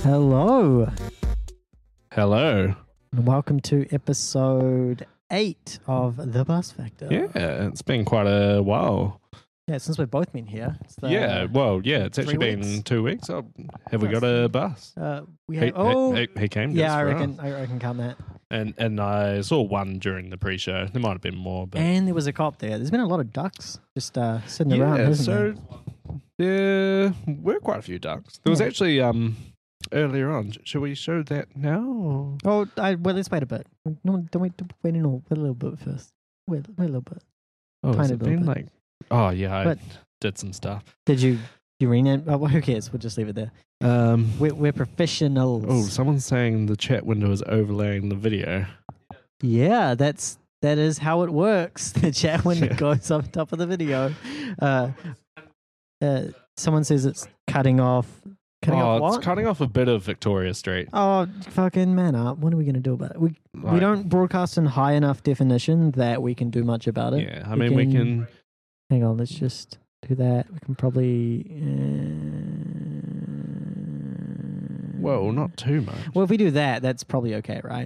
Hello, Hello. and welcome to episode 8 of The Bus Factor. Yeah, it's been quite a while. Yeah, since we've both been here. It's the, It's 3 actually been weeks. 2 weeks. Oh, have we got a bus? We have, He came. yeah, just I for reckon. us. I reckon count that. And I saw one during the pre-show. There might have been more, but And there was a cop there. There's been a lot of ducks just sitting around, hasn't so there were quite a few ducks. There was Yeah. actually earlier on. Should we show that now? there? Well, let's wait a bit. No, don't wait. Wait a little bit first. Wait a little bit. Oh, has Tiny it little been bit. like? Oh yeah, I But- did some stuff. Did you rename? Oh, well, who cares? We'll just leave it there. We're professionals. Oh, someone's saying the chat window is overlaying the video. Yeah, that is how it works. The chat window Yeah. goes on top of the video. Someone says it's cutting off. Cutting off what? It's cutting off a bit of Victoria Street. Oh, fucking man up. What are we going to do about it? We Like, don't broadcast in high enough definition that we can do much about it. Yeah, I mean, we can. Hang on, let's just do that. We can probably... Well, not too much. Well, if we do that, that's probably okay, right?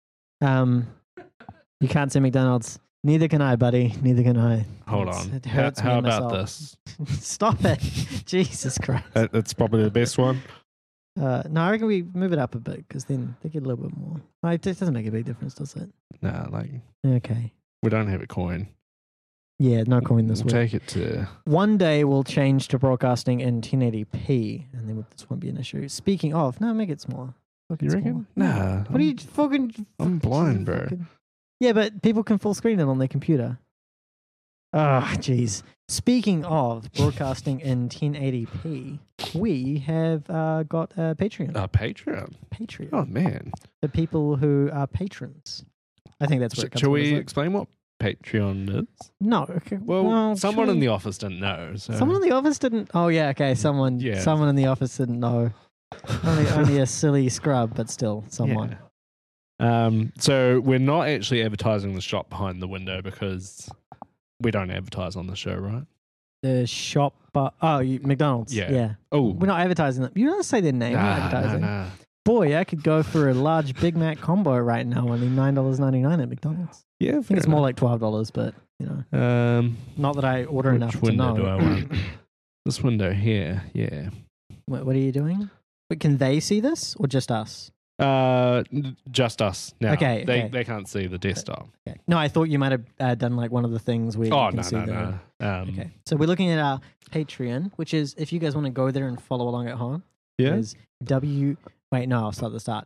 You can't say McDonald's. Neither can I, buddy. Neither can I. Hold It's- on. It hurts How me about myself. this? Stop it. Jesus Christ. That's probably the best one. No, I reckon we move it up a bit because then they get a little bit more. Like, it doesn't make a big difference, does it? Nah, like Okay. we don't have a coin. Yeah, no coin this We'll week. take it to. One day we'll change to broadcasting in 1080p and then this won't be an issue. Speaking of, no, make it smaller. Fucking You reckon? smaller. Nah. What are you fucking... I'm blind, bro. Yeah, but people can full screen it on their computer. Ah, jeez. Speaking of broadcasting in 1080p, we have got a Patreon. Patreon. Patreon. Oh man. For people who are patrons. I think that's where it comes Shall from. we isn't it? explain what Patreon is? No. Okay. Well, someone should in we- the office didn't know. So. Someone in the office didn't. Oh yeah. Okay. Someone. Yeah. Someone in the office didn't know. Only a silly scrub, but still someone. Yeah. So we're not actually advertising the shop behind the window because we don't advertise on the show, right? The shop. McDonald's. Yeah. Yeah. Oh, We're not advertising them. You don't say their name. We're not advertising. nah. Boy, I could go for a large Big Mac combo right now, only $9.99 at McDonald's. Yeah, I think it's more like $12, but you know, not that I order enough which to window know. do I want? This window here, yeah. What are you doing? But can they see this or just us? Just us now. Okay, okay. They can't see the desktop. Okay. No, I thought you might have done like one of the things where you Oh, can see the. no. Okay, so we're looking at our Patreon, which is if you guys want to go there and follow along at home. Yeah. Is Wait, no, I'll start at the start.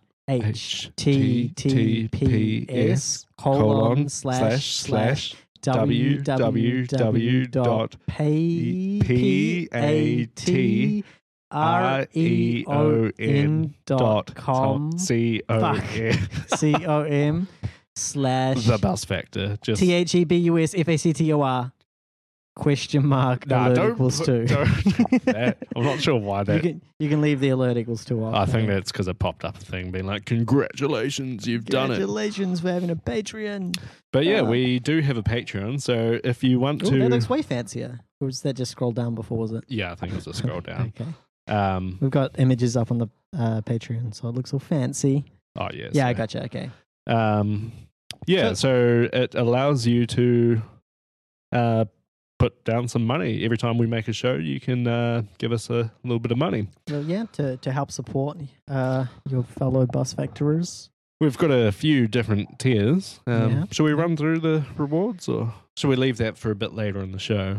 https www.patreon.com/. The Bus Factor. Just THEBUSFACTOR question mark Nah, alert don't equals put- 2. don't put that. I'm not sure why that. You can leave the alert equals 2 off. I think mate. that's because it popped up a thing being like, "Congratulations, you've done it." Congratulations for having a Patreon. But yeah, we do have a Patreon. So if you want Ooh, to, that looks way fancier. Or was that just scroll down before, was it? yeah, I think it was a scroll down. Okay. We've got images up on the Patreon, so it looks all fancy. Oh yeah, Yeah, I so, gotcha. Okay. Yeah, so it allows you to put down some money every time we make a show. You can give us a little bit of money. Well, yeah, to help support your fellow bus factorers. We've got a few different tiers. Yeah. Should we run through the rewards, or should we leave that for a bit later in the show?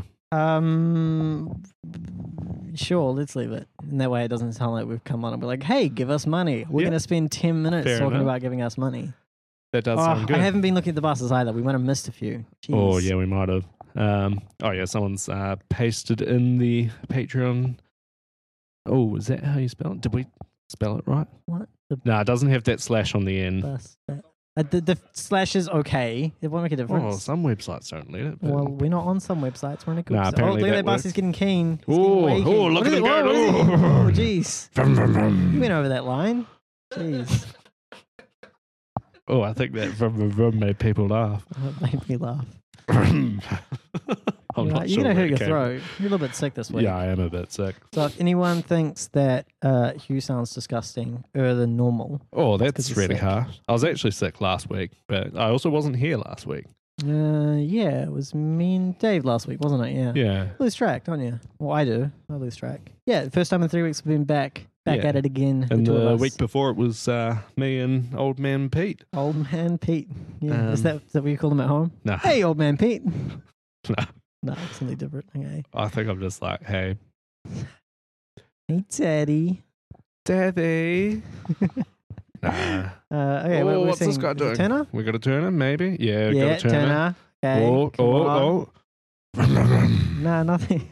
Sure, let's leave it. And that way it doesn't sound like we've come on and we're like, hey, give us money. We're Yeah. going to spend 10 minutes Fair talking enough. about giving us money. That does sound good. I haven't been looking at the buses either. We might have missed a few. Jeez. Oh yeah, we might have. Oh yeah, someone's pasted in the Patreon. Oh, is that how you spell it? Did we spell it right? What? The No, it doesn't have that slash on the end. bus? The slash is okay. It won't make a Oh, difference. some websites don't let it. But Well, we're not on some websites. We're on a good Nah, site. Oh, apparently look at that that bus. works. He's getting keen. He's Oh, getting way oh, keen. look at him Whoa, go. what is he? Oh. Oh, jeez. Vroom, vroom, vroom. You went over that line. Jeez. Oh, I think that vroom, vroom, vroom made people laugh. That made me laugh. I'm not You're sure. going to where hurt it your came throat. You're a little bit sick this from. week. Yeah, I am a bit sick. So if anyone thinks that Hugh sounds disgusting than normal, Oh, 'cause that's he's really sick. harsh. I was actually sick last week, but I also wasn't here last week. yeah, it was me and Dave last week, wasn't it? Yeah. Yeah. Lose track, don't you? Well, I do. I lose track. Yeah, first time in 3 weeks we've been back Yeah. at it again. And two of the us. week before it was me and old man Pete. Old man Pete. Yeah, is Um, that what you call him at home? No, Hey, old man Pete. no. No, it's something different. Okay. I think I'm just like, hey, Hey, Teddy. Daddy. Nah. Okay, Oh, we're what's this seeing- guy is it doing? Turner? We got a Turner, maybe? Yeah, we Yeah, got a Turner. Turner. Okay. Oh, come on. oh. Nah, nothing.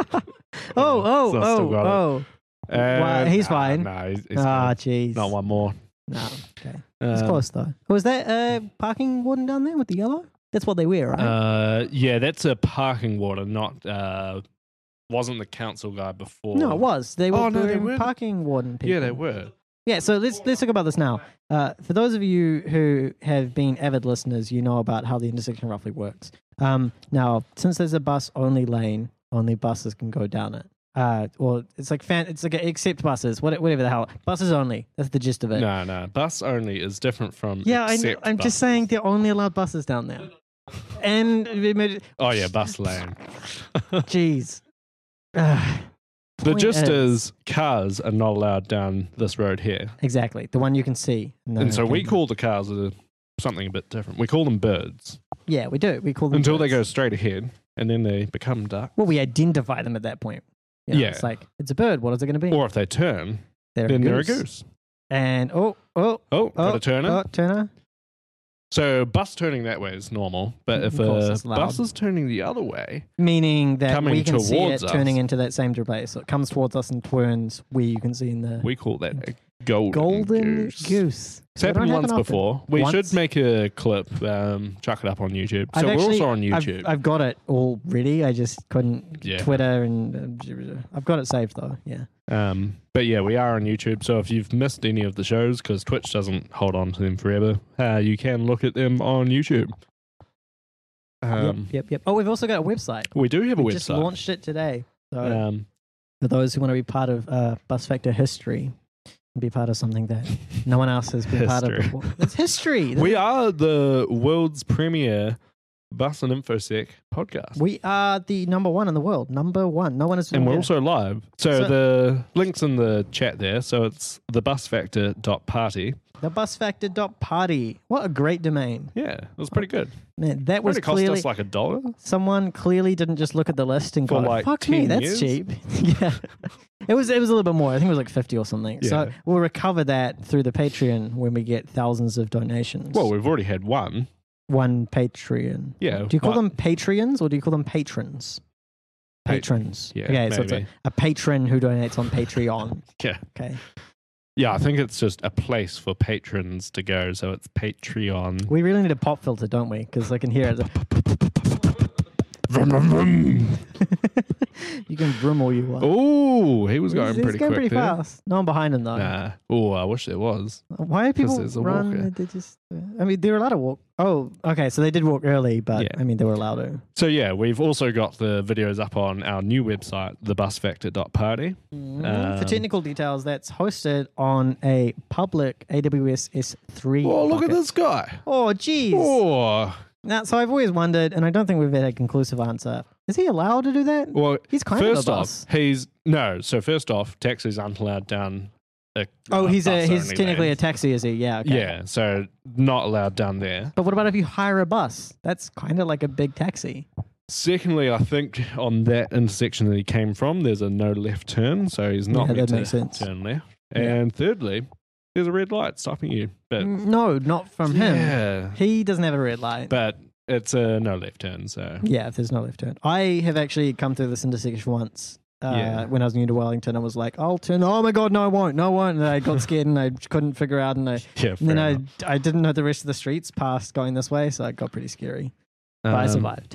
oh, Still got it. Wow, he's fine. No, he's Ah, good. jeez. Not one more. No, okay. It's Um, close though. Was that parking warden down there with the yellow? That's what they wear, right? Yeah, that's a parking warden, not wasn't the council guy before. No, it was. They were Oh, no, they wearing weren't. parking warden people. Yeah, they were. Yeah, so let's talk about this now. For those of you who have been avid listeners, you know about how the intersection roughly works. Now, since there's a bus-only lane, only buses can go down it. Or it's like except buses, whatever the hell. Buses only. That's the gist of it. No. Bus only is different from Yeah, I'm accept just buses. saying they're only allowed buses down there. And Oh, yeah, bus lane. jeez. The Point gist is cars are not allowed down this road here. exactly the one you can see. No, And so we okay. call the cars something a bit different. We call them birds Yeah, we do. We call them until they birds. go straight ahead and then they become duck. Well, we identify them at that point. You know, Yeah. it's like it's a bird. What is it going to be? Or if they turn, They're then they're a goose. And Oh, got a turner. Turner. So bus turning that way is normal, but if Of course, a it's loud. bus is turning the other way, Meaning that Coming we can see it towards us. turning into that same place. So it comes towards us and turns where you can see in the we call that a golden, golden goose. goose. It's happened They don't once happen often. before. We Once? should make a clip, chuck it up on YouTube. So I've we're actually- also on YouTube. I've got it all ready. I just couldn't Yeah. Twitter and I've got it saved though. Yeah. But yeah, we are on YouTube. So if you've missed any of the shows, because Twitch doesn't hold on to them forever, you can look at them on YouTube. Yep. Oh, we've also got a website. We do have a We website. just launched it today. So Um, for those who want to be part of Bus Factor history and be part of something that no one else has been part of History. before. It's history. we are the world's premier Bus and InfoSec podcast. We are the number one in the world. Number one. No one is. And we're yeah. also live. So the link's in the chat there. So it's thebusfactor.party. The busfactor.party. What a great domain. Yeah, it was pretty good. Man, that It was only cost clearly us like $1. someone clearly didn't just look at the list and For go, like "Fuck me, 10 that's years? cheap." Yeah, it was a little bit more. I think it was like 50 or something. So Yeah. we'll recover that through the Patreon when we get thousands of donations. Well, we've already had one. One Patreon. Yeah. Do you call but- them Patreons or do you call them patrons? Patrons. Yeah, Okay, so it's maybe. a patron who donates on Patreon. Yeah. Okay. Yeah, I think it's just a place for patrons to go. So it's Patreon. We really need a pop filter, don't we? Because I can hear it. You can vroom all you want. Oh, he was going He's pretty going quick pretty there. fast. No one behind him though. Nah. Oh, I wish there was. Why do people there's a run? walker. They just. I mean, they were allowed to walk. Oh, okay. So they did walk early, but Yeah. I mean, they were allowed to. So yeah, we've also got the videos up on our new website, thebusfactor.party. For technical details, that's hosted on a public AWS S3. Oh, look at bucket. this guy. Oh, geez. Oh, Now, so I've always wondered, and I don't think we've had a conclusive answer. Is he allowed to do that? well, He's kind first of a bus. off, he's no. So first off, taxis aren't allowed down. He's bus-only technically a lanes. taxi, is he? Yeah. Okay. Yeah, so not allowed down there. But what about if you hire a bus? That's kind of like a big taxi. Secondly, I think on that intersection that he came from, there's a no left turn, so he's not Yeah, meant that to makes sense. turn left. Yeah. And thirdly, there's a red light stopping you. But No, not from him. yeah, He doesn't have a red light. but it's a no left turn, so Yeah, if there's no left turn. I have actually come through this intersection once Yeah. when I was new to Wellington. I was like, I'll turn. Oh my God, no, I won't. No, I won't. And I got scared and I couldn't figure out. And yeah. then fair enough. I didn't know the rest of the streets past going this way. So it got pretty scary. But I survived.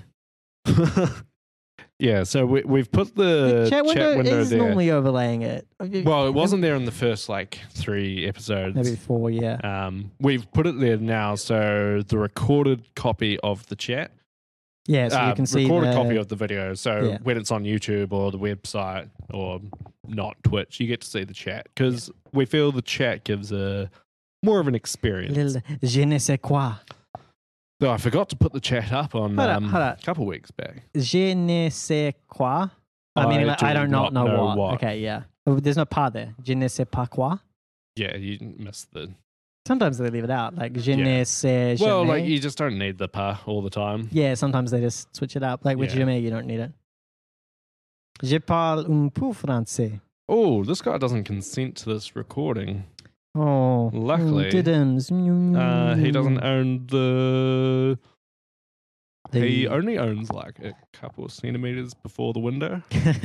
Yeah, so we've put the chat window is there. normally overlaying it. Well, it wasn't there in the first like 3 episodes. Maybe 4, yeah. We've put it there now, so the recorded copy of the chat Yeah, so you can see record the a copy of the video. So Yeah. when it's on YouTube or the website or not Twitch, you get to see the chat because we feel the chat gives a more of an experience. little je ne sais quoi. So I forgot to put the chat up on Hold up. a couple weeks back. Je ne sais quoi. I mean, I do not know what. Okay, yeah. Oh, there's no pas there. Je ne sais pas quoi. Yeah, you missed the. Sometimes they leave it out, like je Yeah. ne sais Well, jamais. like you just don't need the pas all the time. Yeah, sometimes they just switch it up. Like with Yeah. jamais, you don't need it. Je parle un peu français. Oh, this guy doesn't consent to this recording. Oh, Luckily, diddums. he doesn't own the. The- He only owns like a couple of centimeters before the window.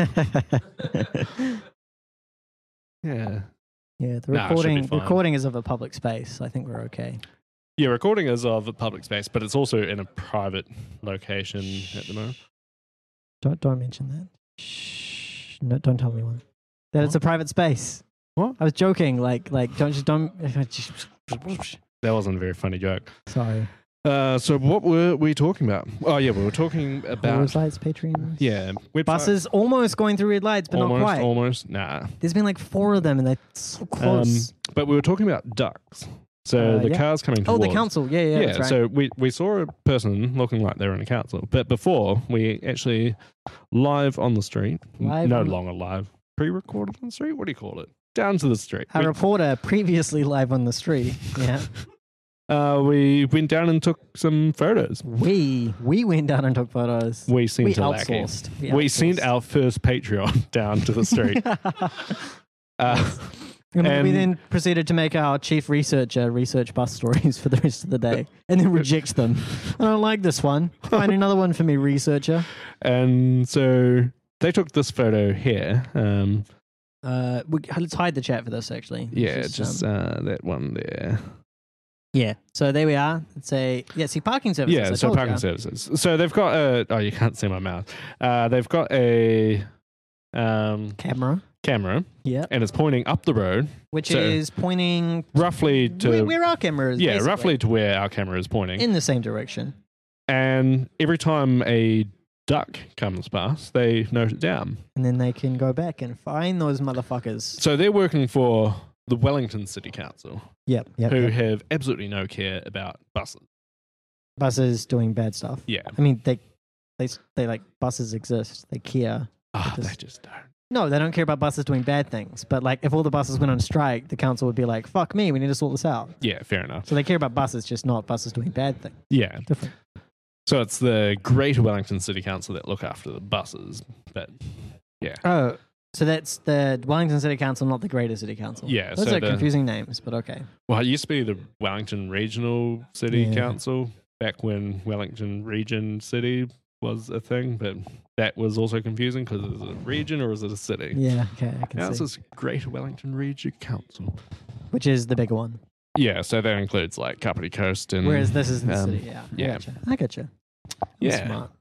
Yeah. Yeah, the Nah, it should be recording fine. recording is of a public space. I think we're okay. Yeah, recording is of a public space, but it's also in a private location at the moment. Don't mention that. Shh. No, don't tell anyone. That it's a private space. What? I was joking. Like don't. That wasn't a very funny joke. Sorry. So what were we talking about? Oh yeah, we were talking about Rose lights, Patreon. yeah, website. Buses almost going through red lights, but not quite. Almost. Nah. There's been like 4 of them, and they're so close. But we were talking about ducks. So the yeah. cars coming Oh, towards. the council. Yeah, that's right. So we saw a person looking like they were in a council, but before we actually live on the street, Live no on- longer live, pre-recorded on the street. What do you call it? Down to the street. A reporter previously live on the street. Yeah. We went down and took some photos. We went down and took photos. We sent We a lackey. outsourced. We sent our first Patreon down to the street. And we And- then proceeded to make our chief researcher research bus stories for the rest of the day and then reject them. I don't like this one. Find another one for me, researcher. And so they took this photo here. Let's hide the chat for this, actually. Yeah, just that one there. yeah. So there we are. It's see, parking services. Yeah, I so told parking ya. services. So they've got a. Oh, you can't see my mouth. They've got a Camera. camera, Yeah. and it's pointing up the road, Which So, is pointing roughly to where our camera is. yeah, basically. roughly to where our camera is pointing. in the same direction. And every time a duck comes past, they note it down. And then they can go back and find those motherfuckers. So they're working for the Wellington City Council, Yep. who have absolutely no care about buses. Buses doing bad stuff. Yeah. I mean, they like buses exist. They care. Ah, Because- they just don't. No, they don't care about buses doing bad things. But like, if all the buses went on strike, the council would be like, "Fuck me, we need to sort this out." Yeah, fair enough. So they care about buses, just not buses doing bad things. Yeah. Different. So it's the Greater Wellington City Council that look after the buses. But Oh, so that's the Wellington City Council, not the Greater City Council. Yeah, those so are the- confusing names, but okay. well, it used to be the Wellington Regional City Yeah. Council back when Wellington Region City was a thing, but that was also confusing because is it a region or is it a city? Yeah, okay, I can Now it's see. this Greater Wellington Region Council. Which is the bigger one. Yeah, so that includes like Kapiti Coast and Whereas this is the um, city. Yeah, yeah. I gotcha. I'm Yeah. smart.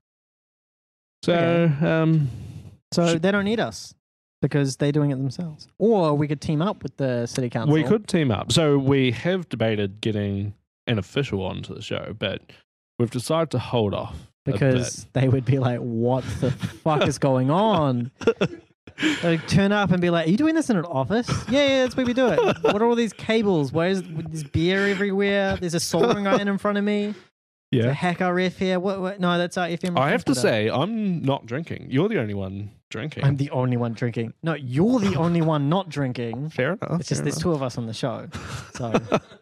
so So they don't need us because they're doing it themselves. Or we could team up with the city council. we could team up. So we have debated getting an official onto the show, but we've decided to hold off a because they would be like, "What the fuck is going on?" They'd turn up and be like, "Are you doing this in an office?" Yeah, that's where we do it. What are all these cables? Why is there's beer everywhere? There's a soldering iron in front of me. bit. To Yeah. hack our F here. What? No, that's our FM. I have to transmitter. say, I'm not drinking. You're the only one drinking. I'm the only one drinking. No, you're the only one not drinking. Fair enough. It's just fair there's 2 of us on the show. So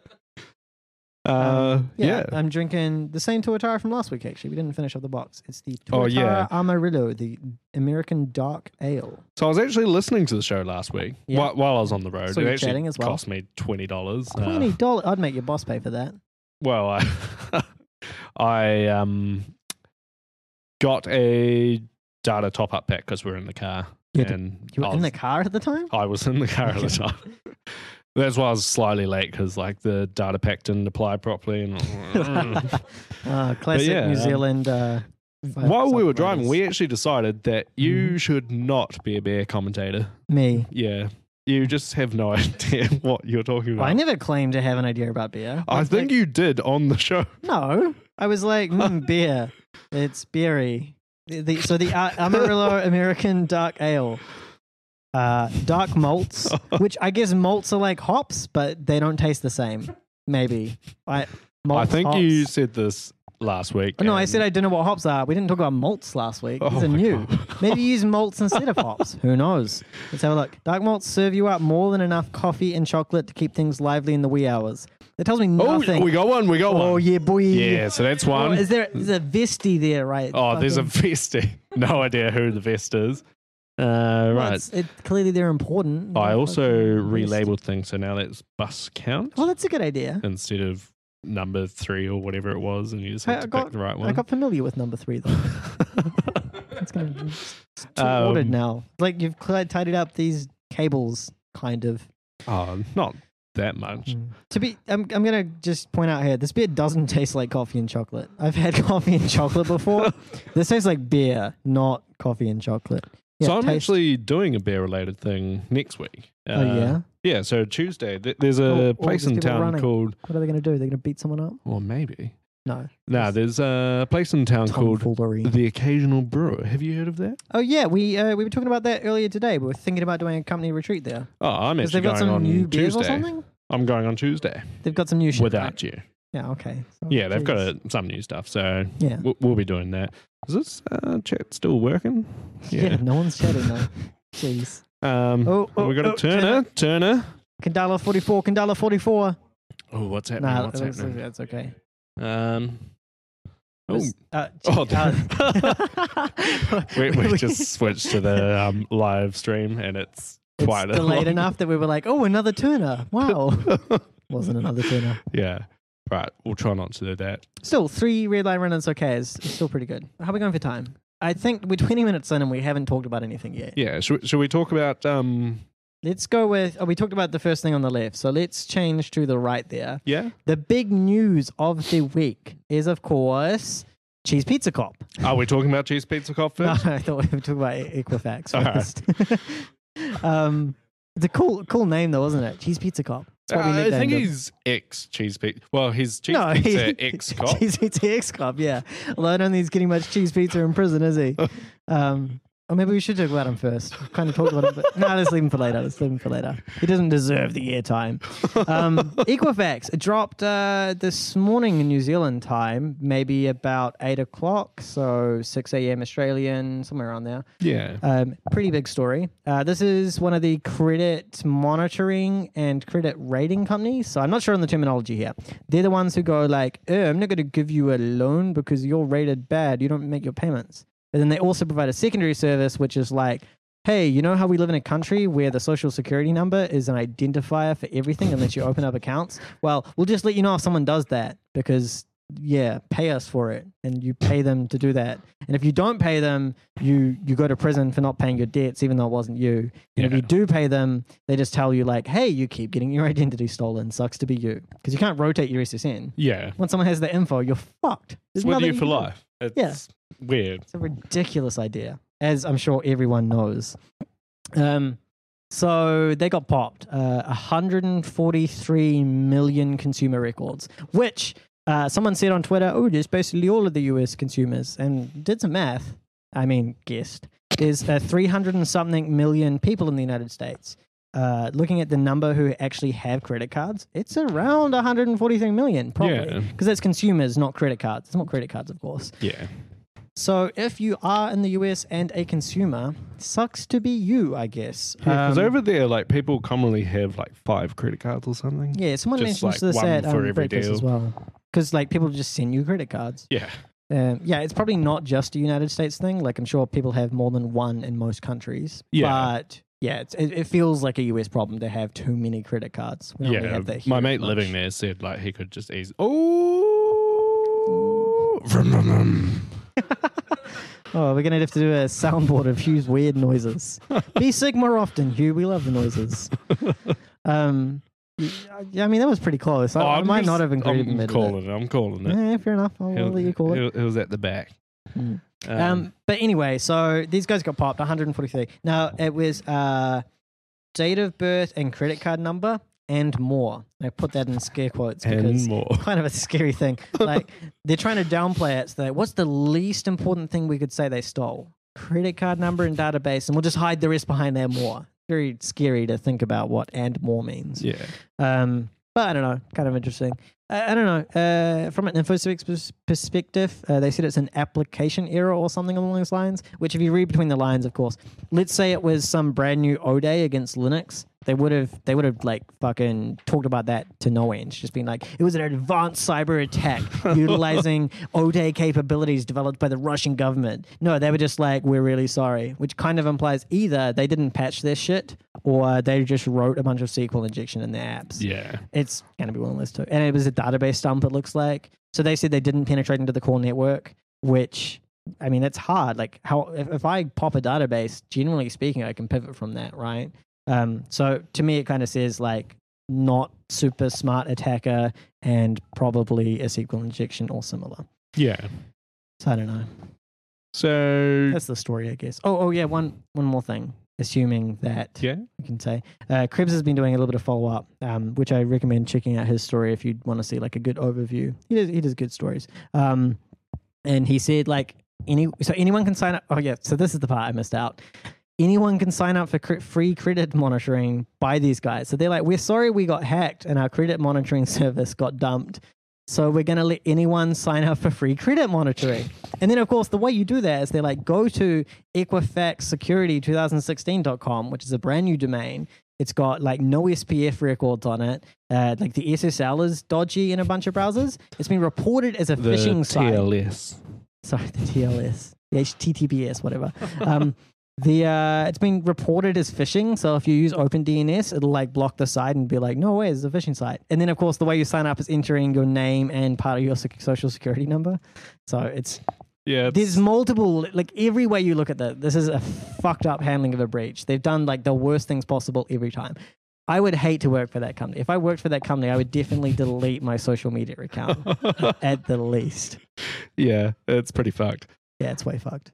yeah. I'm drinking the same Tuatara from last week. Actually, we didn't finish up the box. It's the Tuatara Oh, yeah. Amarillo, the American dark ale. So I was actually listening to the show last week Yeah. while I was on the road. So it you're actually chatting as well? cost me $20. $20. I'd make your boss pay for that. Well, I got a data top up pack because we were in the car. You had to- And You were I in the was- car at the time. I was in the car at the time. That's why I was slightly late because like the data pack didn't apply properly. And Classic yeah, New Zealand. while we were driving, we we actually decided that you should not be a bear commentator. me. Yeah, you just have no idea what you're talking about. Well, I never claimed to have an idea about beer. I think you did on the show. No, I was like beer. It's beery. So the Amarillo American Dark Ale. Dark malts, which I guess malts are like hops, but they don't taste the same. Maybe. I Malts, think hops. you said this last week. Oh, no, I said I didn't know what hops are. We didn't talk about malts last week. These Oh are my new. God. Maybe use malts instead of hops. Who knows? Let's have a look. Dark malts serve you up more than enough coffee and chocolate to keep things lively in the wee hours. It tells me nothing. Oh, we got one. Oh, yeah, boy. Yeah, so that's one. Oh, is there a Vesti there, right? Oh, there's a Fucking- Vesti. No idea who the Vest is. Well, Right. clearly they're important. I also Fucking Vest. relabeled things, so now that's bus count Oh, that's a good idea. instead of number 3 or whatever it was, and you just I had to got- pick the right I one. got familiar with number 3 though. It's too ordered now. Like you've tidied up these cables, kind of. Oh, not that much. To be, I'm gonna just point out here. This beer doesn't taste like coffee and chocolate. I've had coffee and chocolate before. This tastes like beer, not coffee and chocolate. So I'm taste- actually doing a bear-related thing next week. Oh yeah. Yeah, so Tuesday, there's a Oh, place there's in people town running. called, What are they gonna do? They're gonna beat someone up? or maybe. No. No, there's a place in town called Tomfoolery. The Occasional Brewer. Have you heard of that? Oh yeah, we were talking about that earlier today. We were thinking about doing a company retreat there Oh, I'm because actually they've got going some on new beers Tuesday. or something. I'm going on Tuesday They've got some new shit. without right? you. Yeah. Okay. So, Yeah, they've got geez. some new stuff, so Yeah. we'll be doing that. Is this chat still working? Yeah. No one's chatting though. Jeez. We got a Turner. Kandala 44. Kandala 44. Oh, what's happening? Nah, What's happening? that's okay. Oh, Oh, we just switched to the live stream, and it's quite it's a delayed long- enough that we were like, oh, another Turner. Wow. Wasn't another Turner. Yeah, right. We'll try not to do that. Still, 3 red line runners okay is still pretty good. How are we going for time? I think we're 20 minutes in and we haven't talked about anything yet. Yeah, should we talk about Let's go with, we talked about the first thing on the left, so let's change to the right there. Yeah. The big news of the week is, of course, Cheese Pizza Cop. Are we talking about Cheese Pizza Cop No, first? I thought we were talking about Equifax All right. first. It's a cool name though, isn't it? Cheese Pizza Cop. That's what we I think nicknamed him. he's ex Cheese Pizza. Well, he's Cheese No, Pizza ex cop. Cheese Pizza ex-cop, yeah. Although I don't think he's getting much cheese pizza in prison, is he? Or maybe we should talk about him first. We've kind of talked about him, but no, let's leave him for later. He doesn't deserve the airtime. Equifax, it dropped this morning in New Zealand time, maybe about 8 o'clock, so 6 a.m. Australian, somewhere around there. Yeah. Pretty big story. This is one of the credit monitoring and credit rating companies. So I'm not sure on the terminology here. They're the ones who go like, I'm not going to give you a loan because you're rated bad. You don't make your payments. And then they also provide a secondary service, which is like, hey, you know how we live in a country where the social security number is an identifier for everything unless you open up accounts? Well, we'll just let you know if someone does that because, yeah, pay us for it. And you pay them to do that. And if you don't pay them, you go to prison for not paying your debts, even though it wasn't you. And if Yeah. you do pay them, they just tell you like, hey, you keep getting your identity stolen. Sucks to be you. Because you can't rotate your SSN. Yeah. Once someone has the info, you're fucked. It's There's with nothing you you for can do. life. It's weird. It's a ridiculous idea, as I'm sure everyone knows. So they got popped. 143 million consumer records, which someone said on Twitter, oh, there's basically all of the US consumers, and did some math. I mean, guessed. There's 300 and something million people in the United States. Looking at the number who actually have credit cards, it's around 143 million, probably. Yeah. Because that's consumers, not credit cards. It's not credit cards, of course. Yeah. So if you are in the US and a consumer, sucks to be you, I guess. Because over there, like people commonly have like 5 credit cards or something. yeah, someone just mentions like this one at for every Breakfast deal. as well. Because like people just send you credit cards. Yeah. Yeah, it's probably not just a United States thing. Like I'm sure people have more than one in most countries. Yeah. But yeah, it feels like a US problem to have too many credit cards. We don't really Yeah. have that My here mate much. living there said like he could just easily. Oh. Vroom, vroom, vroom. Oh, we're gonna have to do a soundboard of Hugh's weird noises. Be sick more often, Hugh. We love the noises. Yeah, I mean that was pretty close. I might not have included him. I'm calling it. Yeah, fair enough. I'll let you call it. It was at the back. Mm. But anyway, so these guys got popped 143. Now it was date of birth and credit card number and more. I put that in scare quotes And because more. kind of a scary thing. Like they're trying to downplay it. So what's the least important thing we could say they stole? Credit card number and database, and we'll just hide the rest behind there more. Very scary to think about what and more means. Yeah. But I don't know, kind of interesting. I don't know. From an InfoSec perspective, they said it's an application error or something along those lines, which if you read between the lines, of course, let's say it was some brand new O-Day against Linux, they would have like fucking talked about that to no end, just being like, it was an advanced cyber attack utilizing O-Day capabilities developed by the Russian government. No, they were just like, we're really sorry, which kind of implies either they didn't patch their shit or they just wrote a bunch of SQL injection in their apps. Yeah. It's going to be one of those two. And it was a database dump, it looks like. So they said they didn't penetrate into the core network, which, I mean, it's hard. Like, how if I pop a database, generally speaking, I can pivot from that, right? So to me, it kind of says, like, not super smart attacker and probably a SQL injection or similar. Yeah. So I don't know. So That's the story, I guess. Oh yeah, one more thing. Assuming that yeah. you can say. Krebs has been doing a little bit of follow-up, which I recommend checking out his story if you want to see like a good overview. He does good stories. And he said like anyone can sign up. Oh yeah, so this is the part I missed out. Anyone can sign up for free credit monitoring by these guys. So they're like, we're sorry we got hacked and our credit monitoring service got dumped. So we're going to let anyone sign up for free credit monitoring. And then, of course, the way you do that is they're like, go to equifaxsecurity2016.com, which is a brand new domain. It's got like no SPF records on it. Like the SSL is dodgy in a bunch of browsers. It's been reported as a phishing site. TLS. Sorry, the TLS. The HTTPS, whatever. It's been reported as phishing, so if you use OpenDNS, it'll like block the site and be like, no way, it's a phishing site. And then, of course, the way you sign up is entering your name and part of your social security number. So there's multiple, like every way you look at that, this is a fucked up handling of a breach. They've done like the worst things possible every time. I would hate to work for that company. If I worked for that company, I would definitely delete my social media account at the least. Yeah, it's pretty fucked. Yeah, it's way fucked.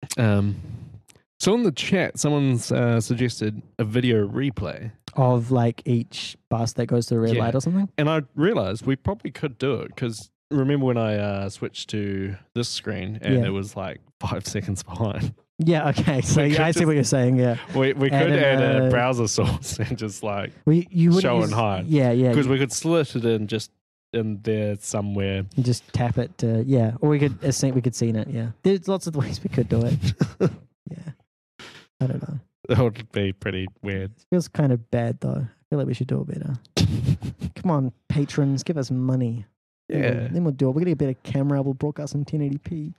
So in the chat, someone's suggested a video replay of like each bus that goes to the red light or something. And I realized we probably could do it because remember when I switched to this screen and it was like 5 seconds behind. Yeah, okay. So I see what you're saying, yeah. We could add a browser source and just like show and hide. Yeah. Because we could slit it in just in there somewhere. You just tap it, or we could see it, yeah. There's lots of ways we could do it. Yeah. I don't know. That would be pretty weird. It feels kind of bad, though. I feel like we should do it better. Come on, patrons, give us money. Yeah. Then we'll do it. We're going to get a better camera. We'll broadcast in 1080p.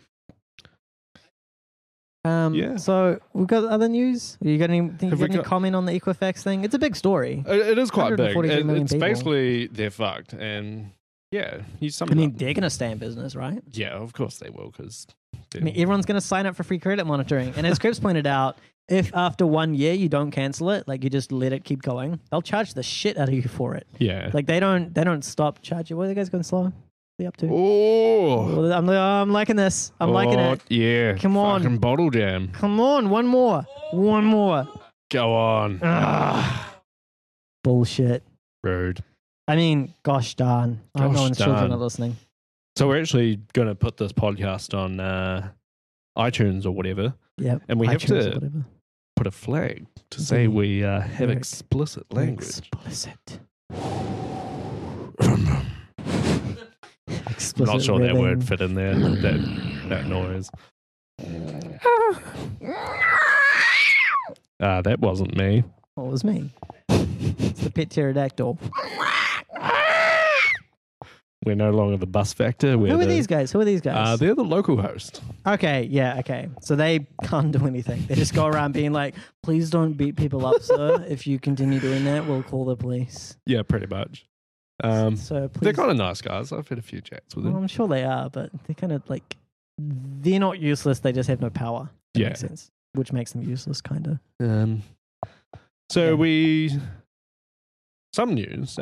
So we've got other news. You got any comment on the Equifax thing? It's a big story. It is quite big. It's people. Basically they're fucked, and they're going to stay in business, right? Yeah, of course they will, because everyone's going to sign up for free credit monitoring. And as Krebs pointed out, if after 1 year you don't cancel it, like you just let it keep going, they'll charge the shit out of you for it. Yeah, like they don't stop charging. What are you guys going slow? Up to? Oh, I'm liking this. I'm liking it. Yeah, come on, fucking bottle jam. Come on, one more. Go on. Bullshit. Rude. I mean, gosh darn. I hope no one's children are listening. So we're actually going to put this podcast on iTunes or whatever. Yep. And we have to put a flag to say we have explicit language. Explicit. I'm not sure that word fit in there. That noise. That wasn't me. Well, it was me. It's the pet pterodactyl. We're no longer the bus factor. Who are these guys? They're the local host. Okay, yeah, okay. So they can't do anything. They just go around being like, please don't beat people up, sir. If you continue doing that, we'll call the police. Yeah, pretty much. So they're kind of nice guys. I've had a few chats with them. Well, I'm sure they are, but they're kind of like, they're not useless. They just have no power. That makes sense. Which makes them useless, kind of. Some news,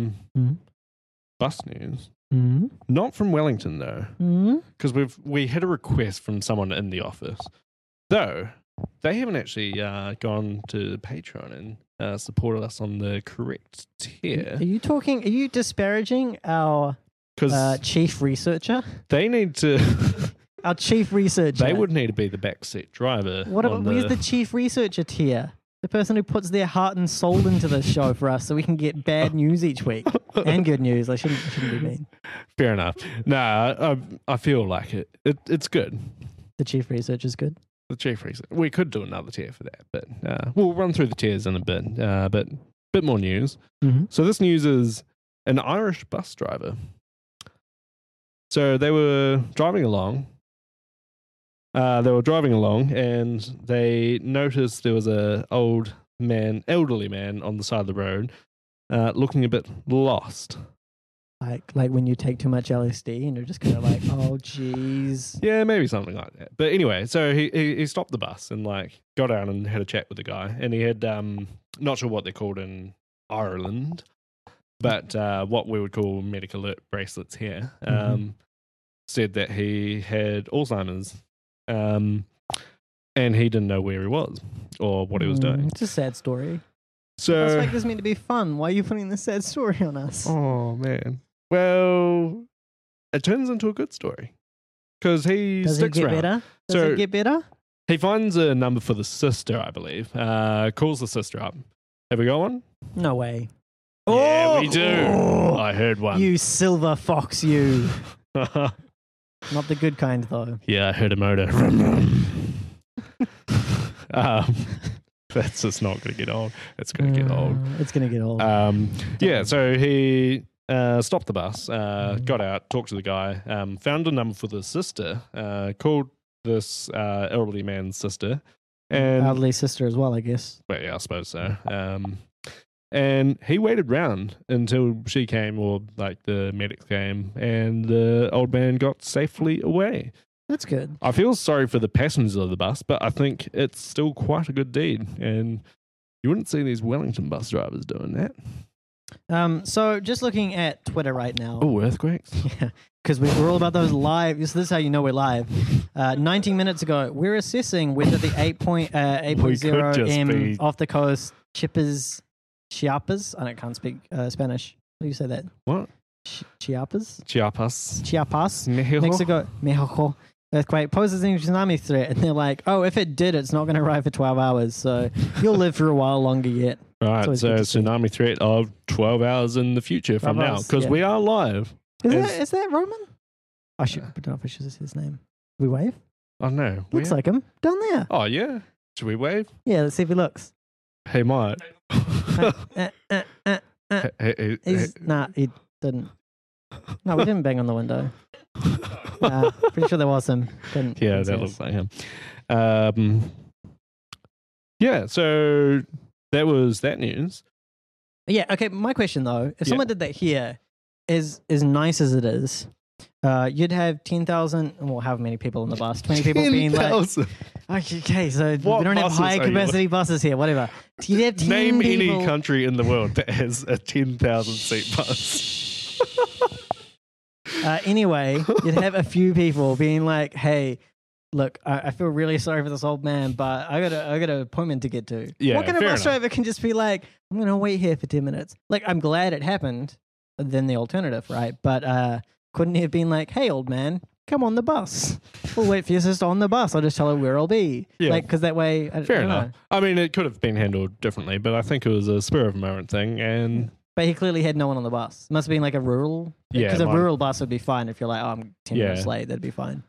bus news, not from Wellington though, because we had a request from someone in the office, though they haven't actually gone to Patreon and supported us on the correct tier. Are you disparaging our Because chief researcher? they need to... Our chief researcher. They would need to be the backseat driver. What about where's the chief researcher tier? The person who puts their heart and soul into this show for us so we can get bad news each week. And good news. I shouldn't be mean. Fair enough. Nah, I feel like it's good. The chief researcher's good. The chief researcher. We could do another tier for that, but we'll run through the tiers in a bit. But bit more news. Mm-hmm. So this news is an Irish bus driver. So they were driving along. And they noticed there was a elderly man on the side of the road, looking a bit lost. Like when you take too much LSD and you're just kind of like, oh, jeez. Yeah, maybe something like that. But anyway, so he stopped the bus and like got out and had a chat with the guy. And he had, not sure what they're called in Ireland, but what we would call medical alert bracelets here, said that he had Alzheimer's. And he didn't know where he was or what he was doing. It's a sad story. So Las Vegas is meant to be fun. Why are you putting this sad story on us? Oh man. Well, it turns into a good story because he sticks around. Better? Does it get better? He finds a number for the sister, I believe. Calls the sister up. Have we got one? No way. Yeah, we do. I heard one. You silver fox, you. Not the good kind, though. Yeah, I heard a motor. That's just not going to get old. It's going to get old. It's going to get old. Yeah, so he stopped the bus, got out, talked to the guy, found a number for the sister, called this elderly man's sister. And elderly sister as well, I guess. Well, yeah, I suppose so. And he waited round until she came, or like the medics came, and the old man got safely away. That's good. I feel sorry for the passengers of the bus, but I think it's still quite a good deed. And you wouldn't see these Wellington bus drivers doing that. So just looking at Twitter right now. Oh, earthquakes? Yeah, because we're all about those live. This is how you know we're live. 19 minutes ago, we're assessing whether the 8.0 M off the coast Chiapas. I can't speak Spanish. How do you say that? What? Chiapas? Chiapas. Mexico. Earthquake poses a tsunami threat. And they're like, oh, if it did, it's not going to arrive for 12 hours. So you'll live for a while longer yet. Right. So tsunami threat of 12 hours in the future from now. Because we are live. Is that Roman? I don't know if I should say his name. We wave? Oh, no. Looks like him. Down there. Oh, yeah. Should we wave? Yeah, let's see if he looks. He might. Nah, he didn't. No, we didn't bang on the window. Pretty sure there was him. Yeah, that looks like him. Yeah, so that was that news. Yeah, okay, my question though, if someone did that here, as nice as it is, you'd have 10,000, well, however many people in the bus, 20 people being like... Okay, so we don't have high capacity buses here, whatever. You'd have 10 Name people... any country in the world that has a 10,000 seat bus. Anyway, you'd have a few people being like, hey, look, I feel really sorry for this old man, but I got an appointment to get to. Yeah, what kind of bus driver can just be like, I'm going to wait here for 10 minutes? Like, I'm glad it happened, than the alternative, right? But couldn't he have been like, hey, old man, come on the bus. We'll wait for your sister on the bus. I'll just tell her where I'll be. Yeah. Like, because that way... Fair enough. I mean, it could have been handled differently, but I think it was a spur of a moment thing, and... But he clearly had no one on the bus. Must have been like a rural... Yeah. Because a rural bus would be fine if you're like, oh, I'm 10 minutes late. That'd be fine.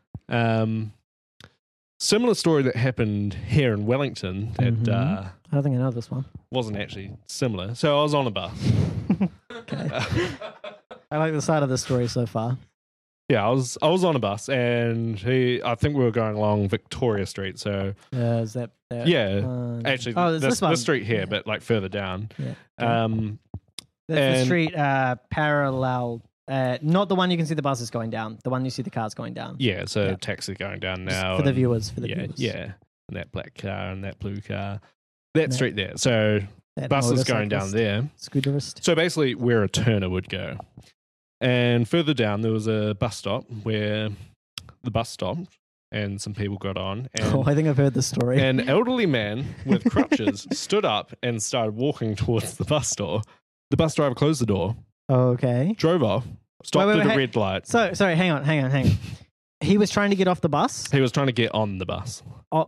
Similar story that happened here in Wellington that... I don't think I know this one. Wasn't actually similar. So I was on a bus. Okay. I like the side of the story so far. Yeah, I was on a bus, and I think we were going along Victoria Street. So is that yeah, actually, this street here, but like further down. Yeah. That's the street parallel. Not the one you can see the buses going down. The one you see the cars going down. Yeah, so taxi going down now. Just for the viewers. Yeah, and that black car and that blue car. That street there. So buses going down there. Scooterist. So basically where a turner would go. And further down there was a bus stop where the bus stopped and some people got on. And Oh, I think I've heard the story. an elderly man with crutches stood up and started walking towards the bus door. The bus driver closed the door, Okay. drove off, stopped Wait, at a hey. red light. So, sorry, hang on. He was trying to get off the bus. He was trying to get on the bus. Oh,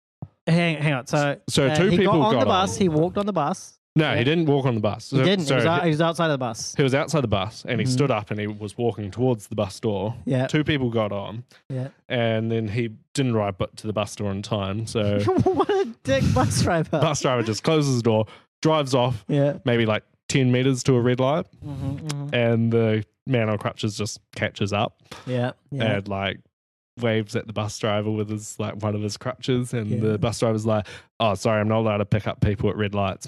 hang on. So two he people got on got the bus. on. He walked on the bus. No, Yeah. he didn't walk on the bus. He didn't. So he was outside of the bus. he was outside the bus and he Mhm. stood up and he was walking towards the bus door. Yeah. Two people got on Yeah. and then he didn't arrive to the bus door in time. So What a dick bus driver. bus driver just closes the door, drives off Yeah. maybe like 10 meters to a red light, Mm-hmm. and the man on crutches just catches up Yeah. Yeah. and like waves at the bus driver with his like one of his crutches, and Yeah. the bus driver's like, "Oh, sorry, I'm not allowed to pick up people at red lights."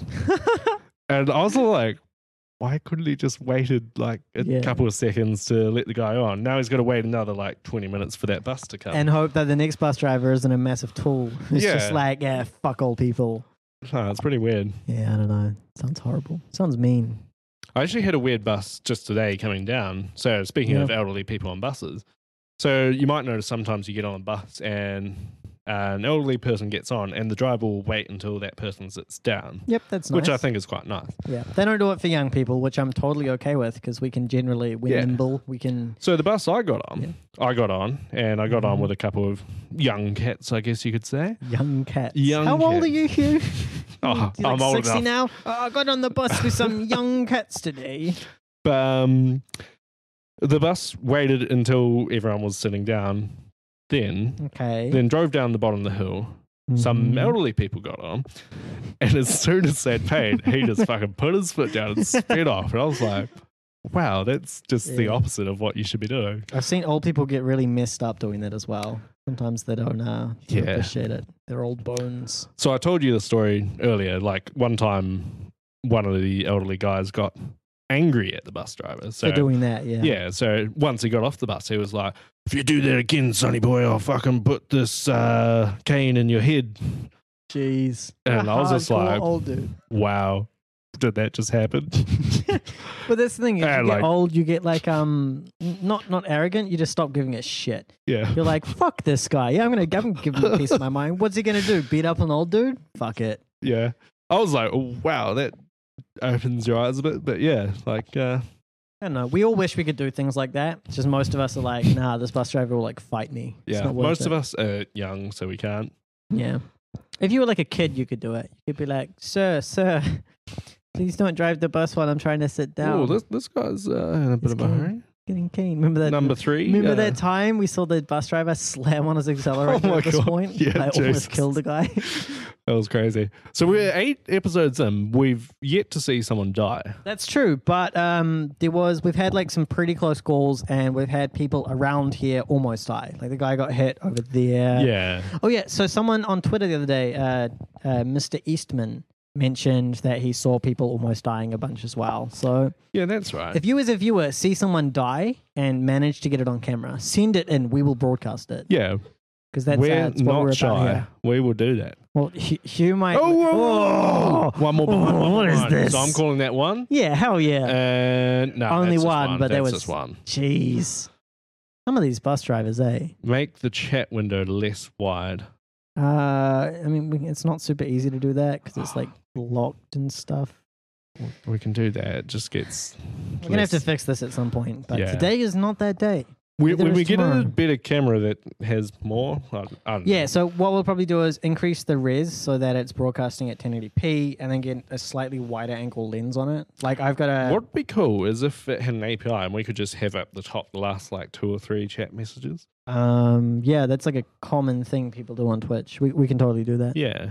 And I was like, why couldn't he just waited like a Yeah. couple of seconds to let the guy on? Now he's got to wait another like 20 minutes for that bus to come. And hope that the next bus driver isn't a massive tool. It's Yeah. just like, yeah, fuck all people. Oh, it's pretty weird. Yeah, I don't know. Sounds horrible. Sounds mean. I actually had a weird bus just today coming down. So speaking of elderly people on buses, so you might notice sometimes you get on a bus and an elderly person gets on and the driver will wait until that person sits down, Yep, that's nice. which I think is quite nice. Yeah, they don't do it for young people, which I'm totally okay with because we can generally, we're Yeah. nimble. We can. So the bus I got on, I got on Mhm. with a couple of young cats, I guess you could say. Young cats. Young How old cats. are you, Hugh? Oh, You're I'm like old 60 enough. now. Oh, I got on the bus with some young cats today. But the bus waited until everyone was sitting down, then drove down the bottom of the hill. Some Mhm. elderly people got on, and as soon as they'd paid, he just fucking put his foot down and sped off. And I was like, wow, that's just the Yeah. opposite of what you should be doing. I've seen old people get really messed up doing that as well. Sometimes they don't Yeah. appreciate it. They're old bones. So I told you the story earlier. Like one time, one of the elderly guys got angry at the bus driver. So For doing that, yeah. yeah, so once he got off the bus, he was like, "If you do that again, sonny boy, I'll fucking put this cane in your head." Jeez. And I was just Hardcore like, old dude. wow, did that just happen? But that's the thing. As And you get like- old, you get like not arrogant. You just stop giving a shit. Yeah. You're like, fuck this guy. Yeah, I'm gonna give him a piece of my mind. What's he gonna do? Beat up an old dude? Fuck it. Yeah. I was like, oh, wow, that opens your eyes a bit. But yeah, like, I don't know. We all wish we could do things like that. It's just most of us are like, nah, this bus driver will like fight me. It's yeah, not worth most it. of us are young, so we can't. Yeah. If you were like a kid, you could do it. You could be like, sir, please don't drive the bus while I'm trying to sit down. Oh, this guy's in a bit He's of a hurry. Getting keen. Remember that? Number 3. Remember that time we saw the bus driver slam on his accelerator Oh my at this God. point? Yeah, I almost Jesus. killed a guy. That was crazy. So we're 8 episodes in. We've yet to see someone die. That's true, but we've had like some pretty close calls, and we've had people around here almost die. Like the guy got hit over there. Yeah. Oh yeah. So someone on Twitter the other day, Mr. Eastman, mentioned that he saw people almost dying a bunch as well. So Yeah, that's right. if you as a viewer see someone die and manage to get it on camera, send it in. We will broadcast it Yeah, because that's we're what we're not about shy. here. We will do that. Well, Hugh might. Oh, whoa, whoa. Oh! One more behind, one more What is behind. this? So I'm calling that one. Yeah, hell yeah. And no, Only that's just one, but there that's was- just one. Jeez. Some of these bus drivers, eh? Make the chat window less wide. I mean, it's not super easy to do that because it's like locked and stuff. We can do that. It just gets. We're gonna have to fix this at some point, but Yeah. today is not that day. When Neither we is get tomorrow. a better camera that has more, I don't Yeah, know. so what we'll probably do is increase the res so that it's broadcasting at 1080p, and then get a slightly wider angle lens on it. Like I've got a. What would be cool is if it had an API and we could just have up the top the last like 2 or 3 chat messages. Yeah, that's like a common thing people do on Twitch. We can totally do that. Yeah.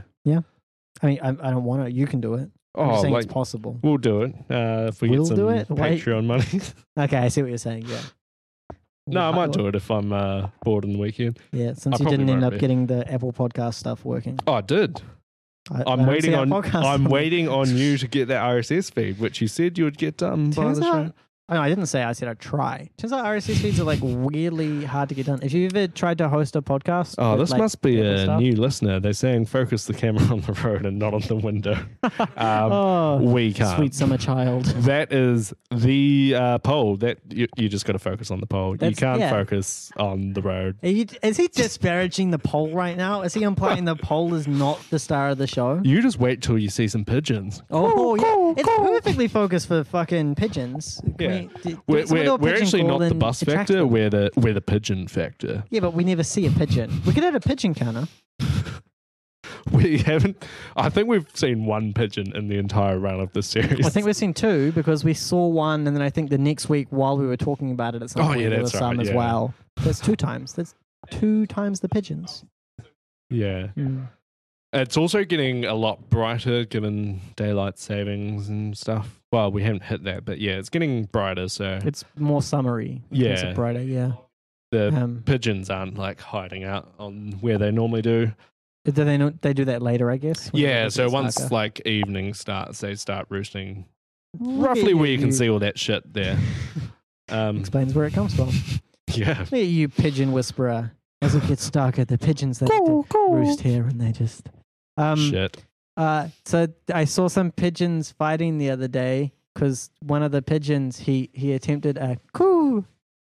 I mean, I don't want to. You can do it. I'm just Oh, saying like it's possible. we'll do it if we We'll get some do it? Wait. Patreon money. Okay, I see what you're saying. Yeah. No, I might do it if I'm bored on the weekend. Yeah, since I you didn't probably end won't up be. getting the Apple Podcast stuff working. Oh, I did. I I'm don't waiting see our on. podcast I'm on- waiting on you to get that RSS feed, which you said you would get done by Turns the out show. Oh, no, I didn't say. I said I'd try. Turns out RSS feeds are like weirdly hard to get done. If you ever tried to host a podcast, Oh, with, this like, must be Apple a stuff- new listener. They're saying focus the camera on the road and not on the window. Oh, We can't. sweet summer child. That is the pole. That you just got to focus on the pole. You That's- can't yeah. focus on the road. Is he disparaging the poll right now? Is he implying the poll is not the star of the show? You just wait till you see some pigeons. Oh, yeah. It's perfectly focused for fucking pigeons. Can Yeah. we- someone do a We're pigeon actually call, not the then bus attract factor. them? We're the pigeon factor. Yeah, but we never see a pigeon. We could add a pigeon counter. We haven't. I think we've seen one pigeon in the entire run of the series. I think we've seen two because we saw one, and then I think the next week while we were talking about it at some Oh, point, yeah, there was that's some right, as yeah. well. That's 2 times. That's 2 times the pigeons. Yeah. Mm. It's also getting a lot brighter given daylight savings and stuff. Well, we haven't hit that, but yeah, it's getting brighter. So It's more summery. It's Yeah. brighter. Yeah. the pigeons aren't like hiding out on where they normally do. Do they know they do that later? I guess. when Yeah. it So gets once darker? like evening starts, they start roosting Look roughly at where you can see all that shit there. Explains where it comes from. Yeah. Look at you, pigeon whisperer. As it gets darker, the pigeons they roost here, and they just. Shit. So I saw some pigeons fighting the other day because one of the pigeons he attempted a coo.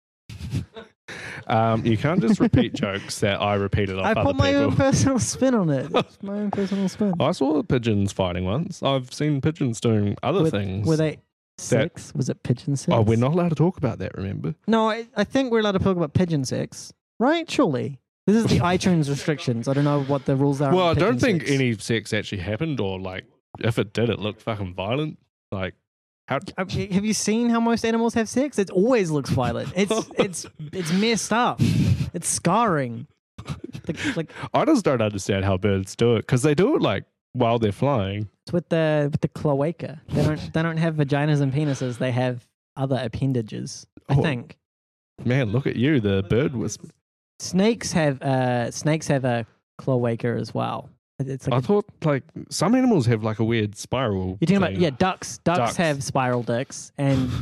You can't just repeat jokes that I repeated off I other put my people. own personal spin on it. It's my own personal spin. I saw the pigeons fighting once. I've seen pigeons doing other things. Were they sex? Was it pigeon sex? Oh, we're not allowed to talk about that, remember? No, I think we're allowed to talk about pigeon sex, right? Surely. This is the iTunes restrictions. I don't know what the rules are. Well, I on don't pigeon think sex. any sex actually happened, or like if it did, it looked fucking violent. Like, how? Have you seen how most animals have sex? It always looks violent. It's messed up. It's scarring. Like I just don't understand how birds do it because they do it like while they're flying. it's with the cloaca. They don't have vaginas and penises. They have other appendages. I Oh. think Man, look at you, the bird whisper. snakes have a cloaca as well. It's like I thought like some animals have like a weird spiral. you're talking about thing. ducks. Ducks. Ducks have spiral dicks,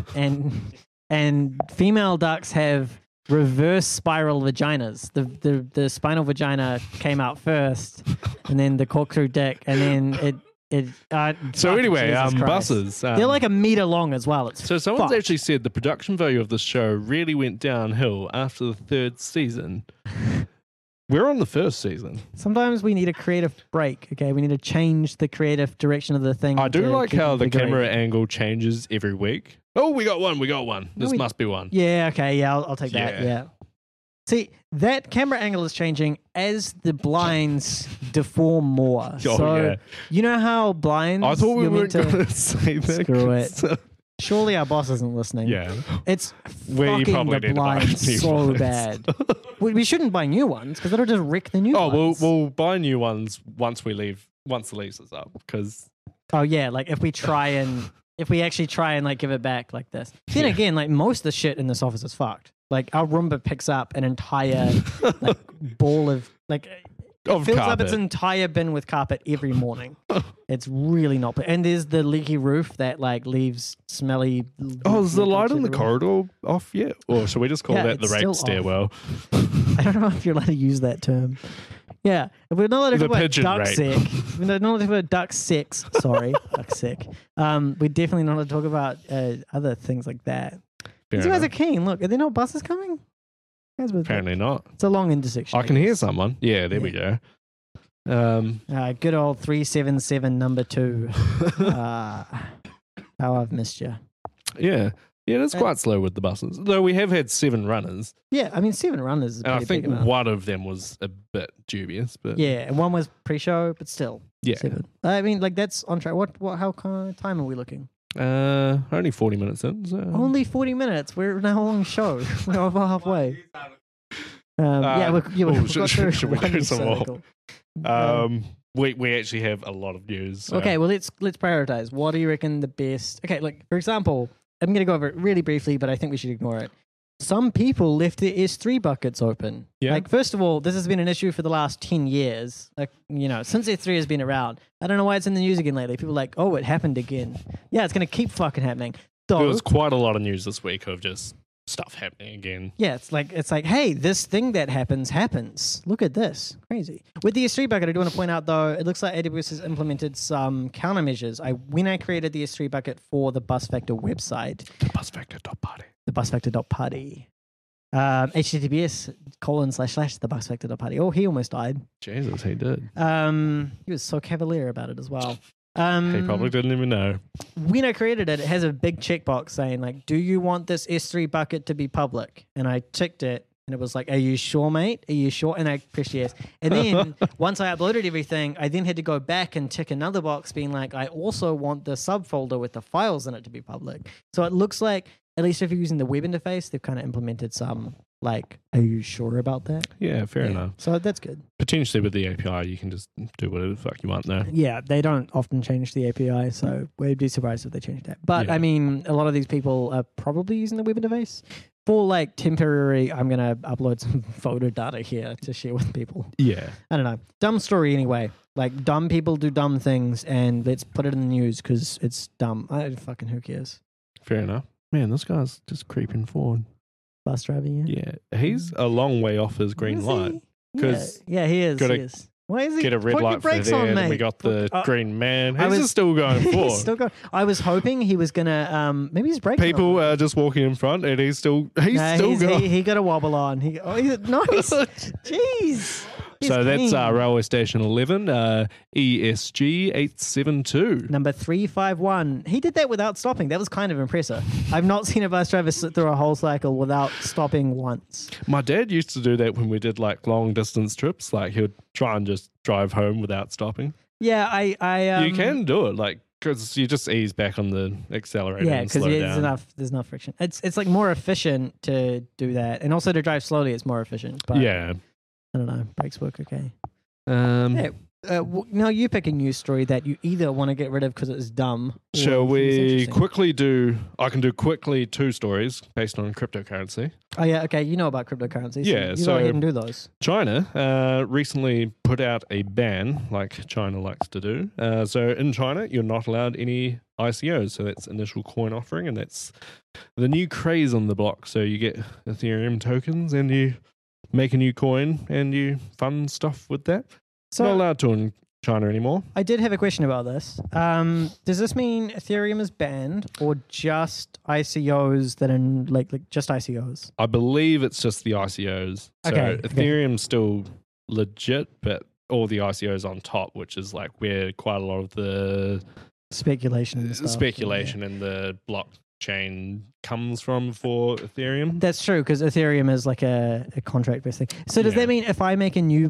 and female ducks have reverse spiral vaginas. The spinal vagina came out first, and then the corkscrew dick, and then it. So fucking anyway, Jesus Christ. buses. They're like a meter long as well. It's So someone's fucked. actually said the production value of this show really went downhill after the 3rd season. We're on the 1st season. Sometimes we need a creative break. Okay, we need to change the creative direction of the thing. I do to like keep how the invigorating. camera angle changes every week. Oh, we got one. This we- must be one. Yeah. Okay. Yeah. I'll take that. Yeah. Yeah. See, that camera angle is changing as the blinds deform more. Oh, so yeah. you know how blinds. I thought we you're weren't meant going to say that. Screw it. So- Surely our boss isn't listening. yeah. It's We fucking probably the need to buy blinds new so ones. bad. we shouldn't buy new ones because that'll just wreck the new Oh, ones. we'll buy new ones once we leave, once the lease is up. Because Oh yeah, like if we actually try and like give it back like this. Then Yeah. again, like most of the shit in this office is fucked. Like our Roomba picks up an entire like ball of like of fills up carpet. its entire bin with carpet every morning. It's really not. And there's the leaky roof that like leaves smelly. Oh, is the light in the everywhere. corridor off yet? Or should we just call Yeah, that the it's rape still off. stairwell? I don't know if you're allowed to use that term. Yeah, if we're not allowed to The talk about pigeon duck rape. sick. If we're not allowed to talk about duck sex. Sorry, duck sick. We're definitely not allowed to talk about other things like that. Fair These guys are enough. keen. Look, are there no buses coming? Guys with Apparently not. it's a long intersection. I can hear someone. Yeah, there we go. Good old 377 number 2. How I've missed you. Yeah. Yeah, it's quite slow with the buses. Though we have had 7 runners. Yeah, I mean 7 runners is a And I pretty think big amount. one of them was a bit dubious. But Yeah, and one was pre-show, but still yeah. 7. I mean, like that's on track. How kind of time are we looking? Only 40 minutes in. So. Only 40 minutes. We're now a long show. We're over halfway. We've should- got through should we one do some more? circle. We actually have a lot of news. So. Okay, well let's prioritize. What do you reckon the best? Okay, like for example, I'm going to go over it really briefly, but I think we should ignore it. Some people left their S3 buckets open. Yeah. Like first of all, this has been an issue for the last 10 years. Like since S3 has been around. I don't know why it's in the news again lately. People are like, oh, it happened again. Yeah, it's going to keep fucking happening. Though, There was quite a lot of news this week of just stuff happening again. yeah, it's like, hey, this thing that happens. Look at this. Crazy. With the S3 bucket, I do want to point out, though, it looks like AWS has implemented some countermeasures. When I created the S3 bucket for the BusFactor website, The busfactor.party. the busfactor.party, https://thebusfactor.party. Oh, he almost died. Jesus, he did. He was so cavalier about it as well. He probably didn't even know. When I created it, it has a big checkbox saying, like, do you want this S3 bucket to be public? And I ticked it, and it was like, are you sure, mate? Are you sure? And I pressed yes. And then once I uploaded everything, I then had to go back and tick another box being like, I also want the subfolder with the files in it to be public. So it looks like, at least if you're using the web interface, they've kind of implemented some, like, are you sure about that? Yeah, fair enough. So that's good. Potentially with the API, you can just do whatever the fuck you want now. Yeah, they don't often change the API, so we'd be surprised if they changed that. But Yeah. I mean, a lot of these people are probably using the web interface for like temporary. I'm gonna upload some photo data here to share with people. Yeah. I don't know. Dumb story anyway. Like dumb people do dumb things, and let's put it in the news because it's dumb. Who cares? Fair enough. Man, this guy's just creeping forward. Bus driver, yeah. Yeah. He's a long way off his green Is light. he? 'Cause yeah, he is. gotta He is. Why is he? Get a red put your light for brakes there, on, and mate. we got the green man. I He's was- just still going forward. He's still going. I was hoping he was gonna. Maybe his brakes. People are just walking in front, and he's still going. He got a wobble on. He's nice. Jeez. He's So that's clean. railway station 11, ESG 872. Number 351. He did that without stopping. That was kind of impressive. I've not seen a bus driver sit through a whole cycle without stopping once. My dad used to do that when we did like long distance trips. Like he would try and just drive home without stopping. Yeah, I You can do it, like because you just ease back on the accelerator. Yeah, and because slow there's down. enough friction. It's like more efficient to do that, and also to drive slowly. It's more efficient. But Yeah. I don't know. Brakes work okay. Yeah. Now you pick a news story that you either want to get rid of because it's dumb. or Shall it's we interesting. quickly do? I can do quickly 2 stories based on cryptocurrency. Oh yeah, okay. You know about cryptocurrencies. Yeah, you so- go ahead and do those. China recently put out a ban, like China likes to do. So in China, you're not allowed any ICOs. So that's initial coin offering, and that's the new craze on the block. So you get Ethereum tokens, and you make a new coin, and you fund stuff with that. So Not allowed to in China anymore. I did have a question about this. Does this mean Ethereum is banned or just ICOs that are like just ICOs? I believe it's just the ICOs. So Okay, okay. Ethereum's still legit, but all the ICOs on top, which is like where quite a lot of the Speculation and stuff. speculation in the blockchain comes from for Ethereum. That's true because Ethereum is like a contract based thing. So does Yeah. that mean if I make a new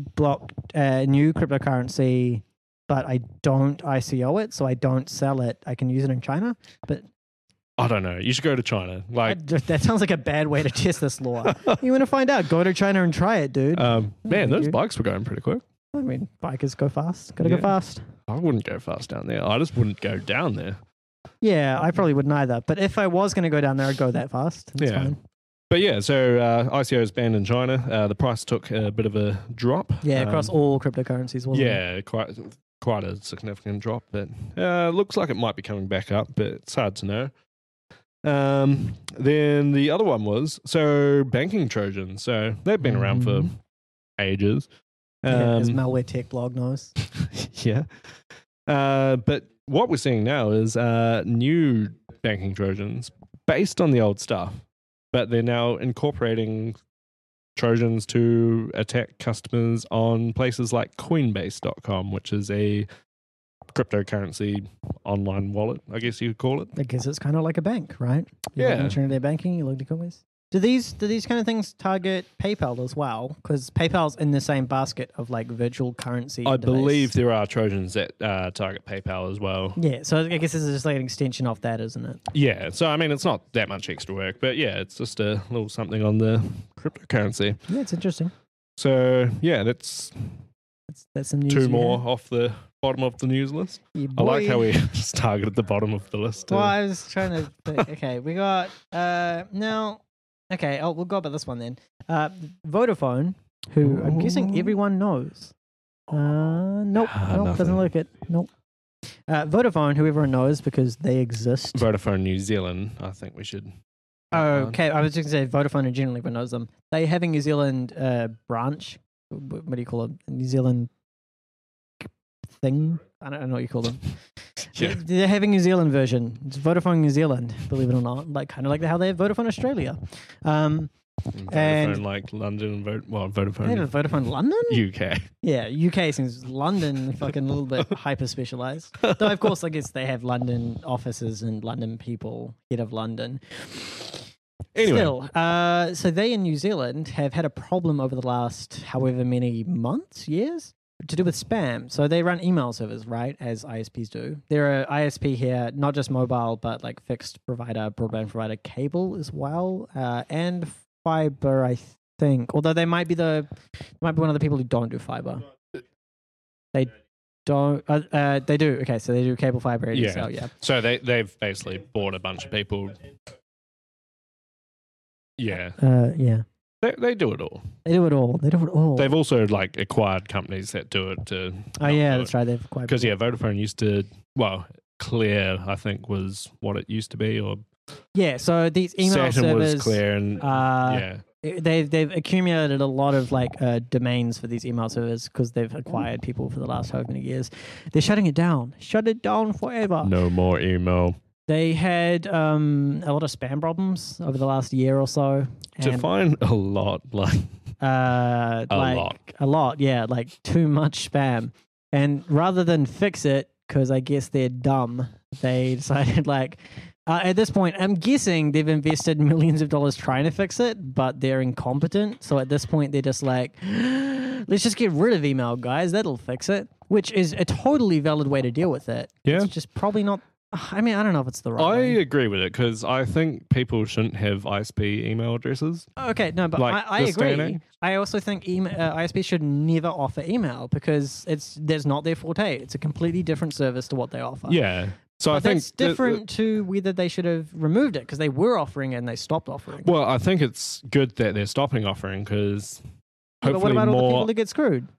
new cryptocurrency, but I don't ICO it, so I don't sell it, I can use it in China? But I don't know. You should go to China. Like, that sounds like a bad way to test this law. You want to find out? Go to China and try it, dude. man, thank those you. bikes were going pretty quick. I mean, bikers go fast. Gotta Yeah. go fast. I wouldn't go fast down there. I just wouldn't go down there. Yeah, I probably wouldn't either. But if I was going to go down there, I'd go that fast. That's Yeah. fine. But yeah, so ICO is banned in China. The price took a bit of a drop. Yeah, across all cryptocurrencies, wasn't it? Yeah, quite a significant drop, but looks like it might be coming back up, but it's hard to know. Then the other one was banking Trojans. So they've been around for ages. As Malware Tech blog knows. Yeah. But what we're seeing now is new banking Trojans based on the old stuff, but they're now incorporating Trojans to attack customers on places like Coinbase.com, which is a cryptocurrency online wallet, I guess you could call it. I guess it's kind of like a bank, right? You Yeah. look at internet banking, you look at Coinbase. Do these kind of things target PayPal as well? Because PayPal's in the same basket of like virtual currency. I device. believe there are Trojans that target PayPal as well. Yeah, so I guess this is just like an extension of that, isn't it? Yeah, so I mean, it's not that much extra work, but yeah, it's just a little something on the cryptocurrency. Yeah, it's interesting. So yeah, that's That's some news. 2 you more had. off the bottom of the news list. Yeah, I like boy. how we just targeted the bottom of the list. Well, I was trying to think. Okay, we got now. Okay, we'll go about this one then. Vodafone, who I'm guessing everyone knows. Nope, Nothing. doesn't look it. Nope. Vodafone, who everyone knows because they exist. Vodafone New Zealand, I think we should. Okay, I was just going to say Vodafone in general, everyone knows them. They have a New Zealand branch. What do you call it? New Zealand thing? I don't know what you call them. Yeah. They're having New Zealand version. It's Vodafone New Zealand, believe it or not. Like kind of like how they have Vodafone Australia. Vodafone like London, They Vodafone have a Vodafone London? UK. Yeah, UK seems London fucking a little bit hyper specialized. Though of course I guess they have London offices and London people, head of London. Anyway. Still, so they in New Zealand have had a problem over the last however many months, years, to do with spam. So they run email servers, right, as ISPs do. They're a ISP here, not just mobile, but like fixed provider, broadband provider, cable as well, and fiber, I think. Although they might be one of the people who don't do fiber. They don't. They do. Okay, so they do cable, fiber, ADSL. Yeah. So they've basically bought a bunch of people. Yeah. Yeah. They do it all. They do it all. They do it all. They've also like acquired companies that do it to. Oh yeah, that's right. They've acquired. Because Vodafone used to. Well, Clear I think was what it used to be, or yeah. So these email Saturn servers was Clear, and yeah. They've accumulated a lot of like domains for these email servers because they've acquired people for the last however many years. They're shutting it down. Shut it down forever. No more email. They had a lot of spam problems over the last year or so. To find a lot, like a lot, yeah, like too much spam. And rather than fix it, because I guess they're dumb, they decided like at this point, I'm guessing they've invested millions of dollars trying to fix it, but they're incompetent. So at this point, they're just like, let's just get rid of email, guys. That'll fix it, which is a totally valid way to deal with it. Yeah. It's just probably not. I mean, I don't know if it's the right I way. agree with it because I think people shouldn't have ISP email addresses. Okay, no, but Like I this day and agree. age? I also think ISPs should never offer email because that's not their forte. It's a completely different service to what they offer. Yeah. So But I think that's different to whether they should have removed it because they were offering it and they stopped offering it. Well, I think it's good that they're stopping offering because Yeah, hopefully but what about all the more. people that get screwed?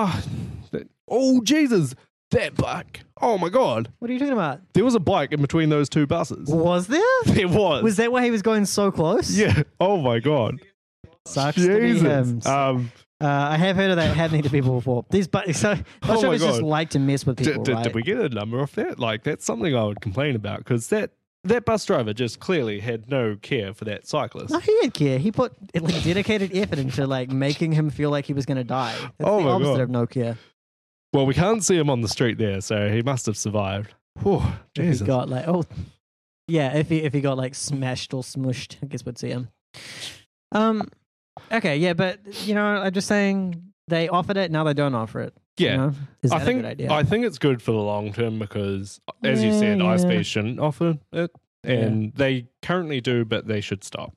Oh Jesus! That bike! Oh my God! What are you talking about? There was a bike in between those two buses. Was there? There was. Was that why he was going so close? Yeah. Oh my God! Sucks to be him. I have heard of that happening to people before. These, so Oh my drivers just God. like to mess with people, right? Did we get a number off that? Like that's something I would complain about because that bus driver just clearly had no care for that cyclist. No, he did care. He put like dedicated effort into like making him feel like he was going to die. That's Oh the my opposite God. of no care. Well, we can't see him on the street there, so he must have survived. Whew, If Jesus. he got like if he got like smashed or smushed, I guess we'd see him. Okay, yeah, but I'm just saying they offered it, now they don't offer it. Yeah. Is that I a think good idea? I think it's good for the long term because, as you Yeah, said, yeah. ISPs shouldn't offer it, and they currently do, but they should stop.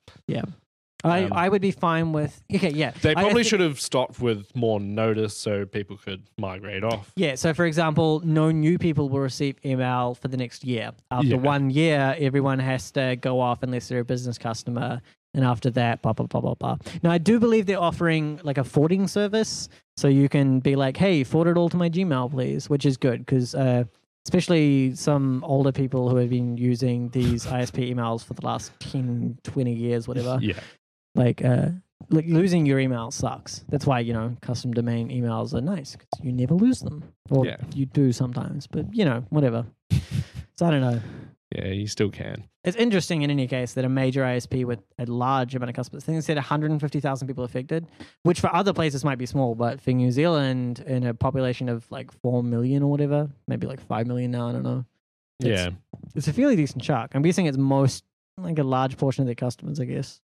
I would be fine with yeah. They I probably thi- should have stopped with more notice so people could migrate off. Yeah, so for example, no new people will receive email for the next year. After Yeah. 1 year, everyone has to go off unless they're a business customer. And after that, blah, blah, blah, blah, blah. Now, I do believe they're offering like a forwarding service. So you can be like, hey, forward it all to my Gmail, please, which is good because especially some older people who have been using these ISP emails for the last 10, 20 years, whatever. Yeah. Like losing your email sucks. That's why, custom domain emails are nice because you never lose them. Or Yeah. you do sometimes, but whatever. So I don't know. Yeah, you still can. It's interesting in any case that a major ISP with a large amount of customers, I think they said 150,000 people affected, which for other places might be small, but for New Zealand in a population of like 4 million or whatever, maybe like 5 million now, I don't know. Yeah. It's a fairly decent chunk. I'm guessing it's like a large portion of their customers, I guess.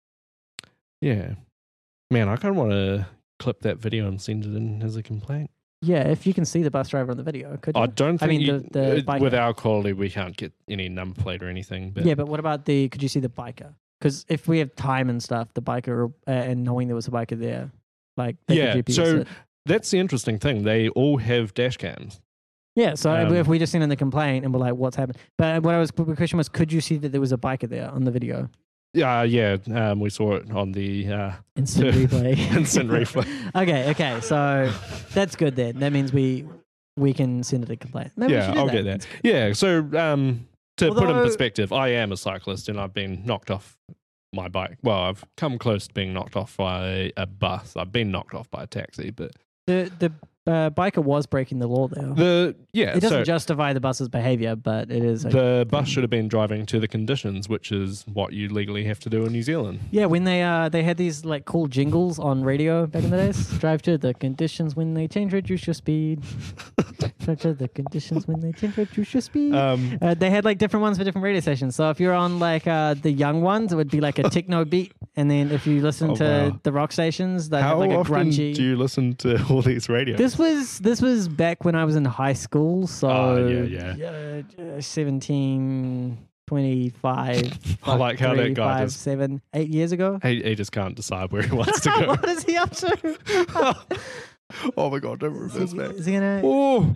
Yeah. Man, I kind of want to clip that video and send it in as a complaint. Yeah, if you can see the bus driver on the video, could you? I don't I think mean, the biker. with our quality, we can't get any number plate or anything. But Yeah, but what about could you see the biker? Because if we have time and stuff, the biker, and knowing there was a biker there, like, they Yeah, could GPS so- it. that's the interesting thing. They all have dash cams. Yeah, so Um, if we just send in the complaint and we're like, what's happened? But the question was, could you see that there was a biker there on the video? Yeah. We saw it on the Instant replay. instant replay. Okay, so that's good then. That means we we can send it a complaint. Maybe we Yeah, should do I'll that. get that. Yeah, so to put in Although- perspective, I am a cyclist and I've been knocked off my bike. Well, I've come close to being knocked off by a bus. I've been knocked off by a taxi, but The biker was breaking the law there. it It doesn't justify the bus's behavior, but it is. the bus should have been driving to the conditions, which is what you legally have to do in New Zealand. Yeah, when they had these like cool jingles on radio back in the days. Drive to the conditions when they change, reduce your speed. Drive to the conditions when they change, reduce your speed. They had like different ones for different radio stations. So if you're on like the young ones, it would be like a techno beat, and then if you listen to the rock stations, they have How like a often grungy. do you listen to all these radios? This was back when I was in high school, so Oh, yeah. 17, 25. I like how that 3, guy 5, just 7, 8 years ago. he just can't decide where he wants to go. What is he up to? Oh my god, don't reverse back. Is he gonna? Oh,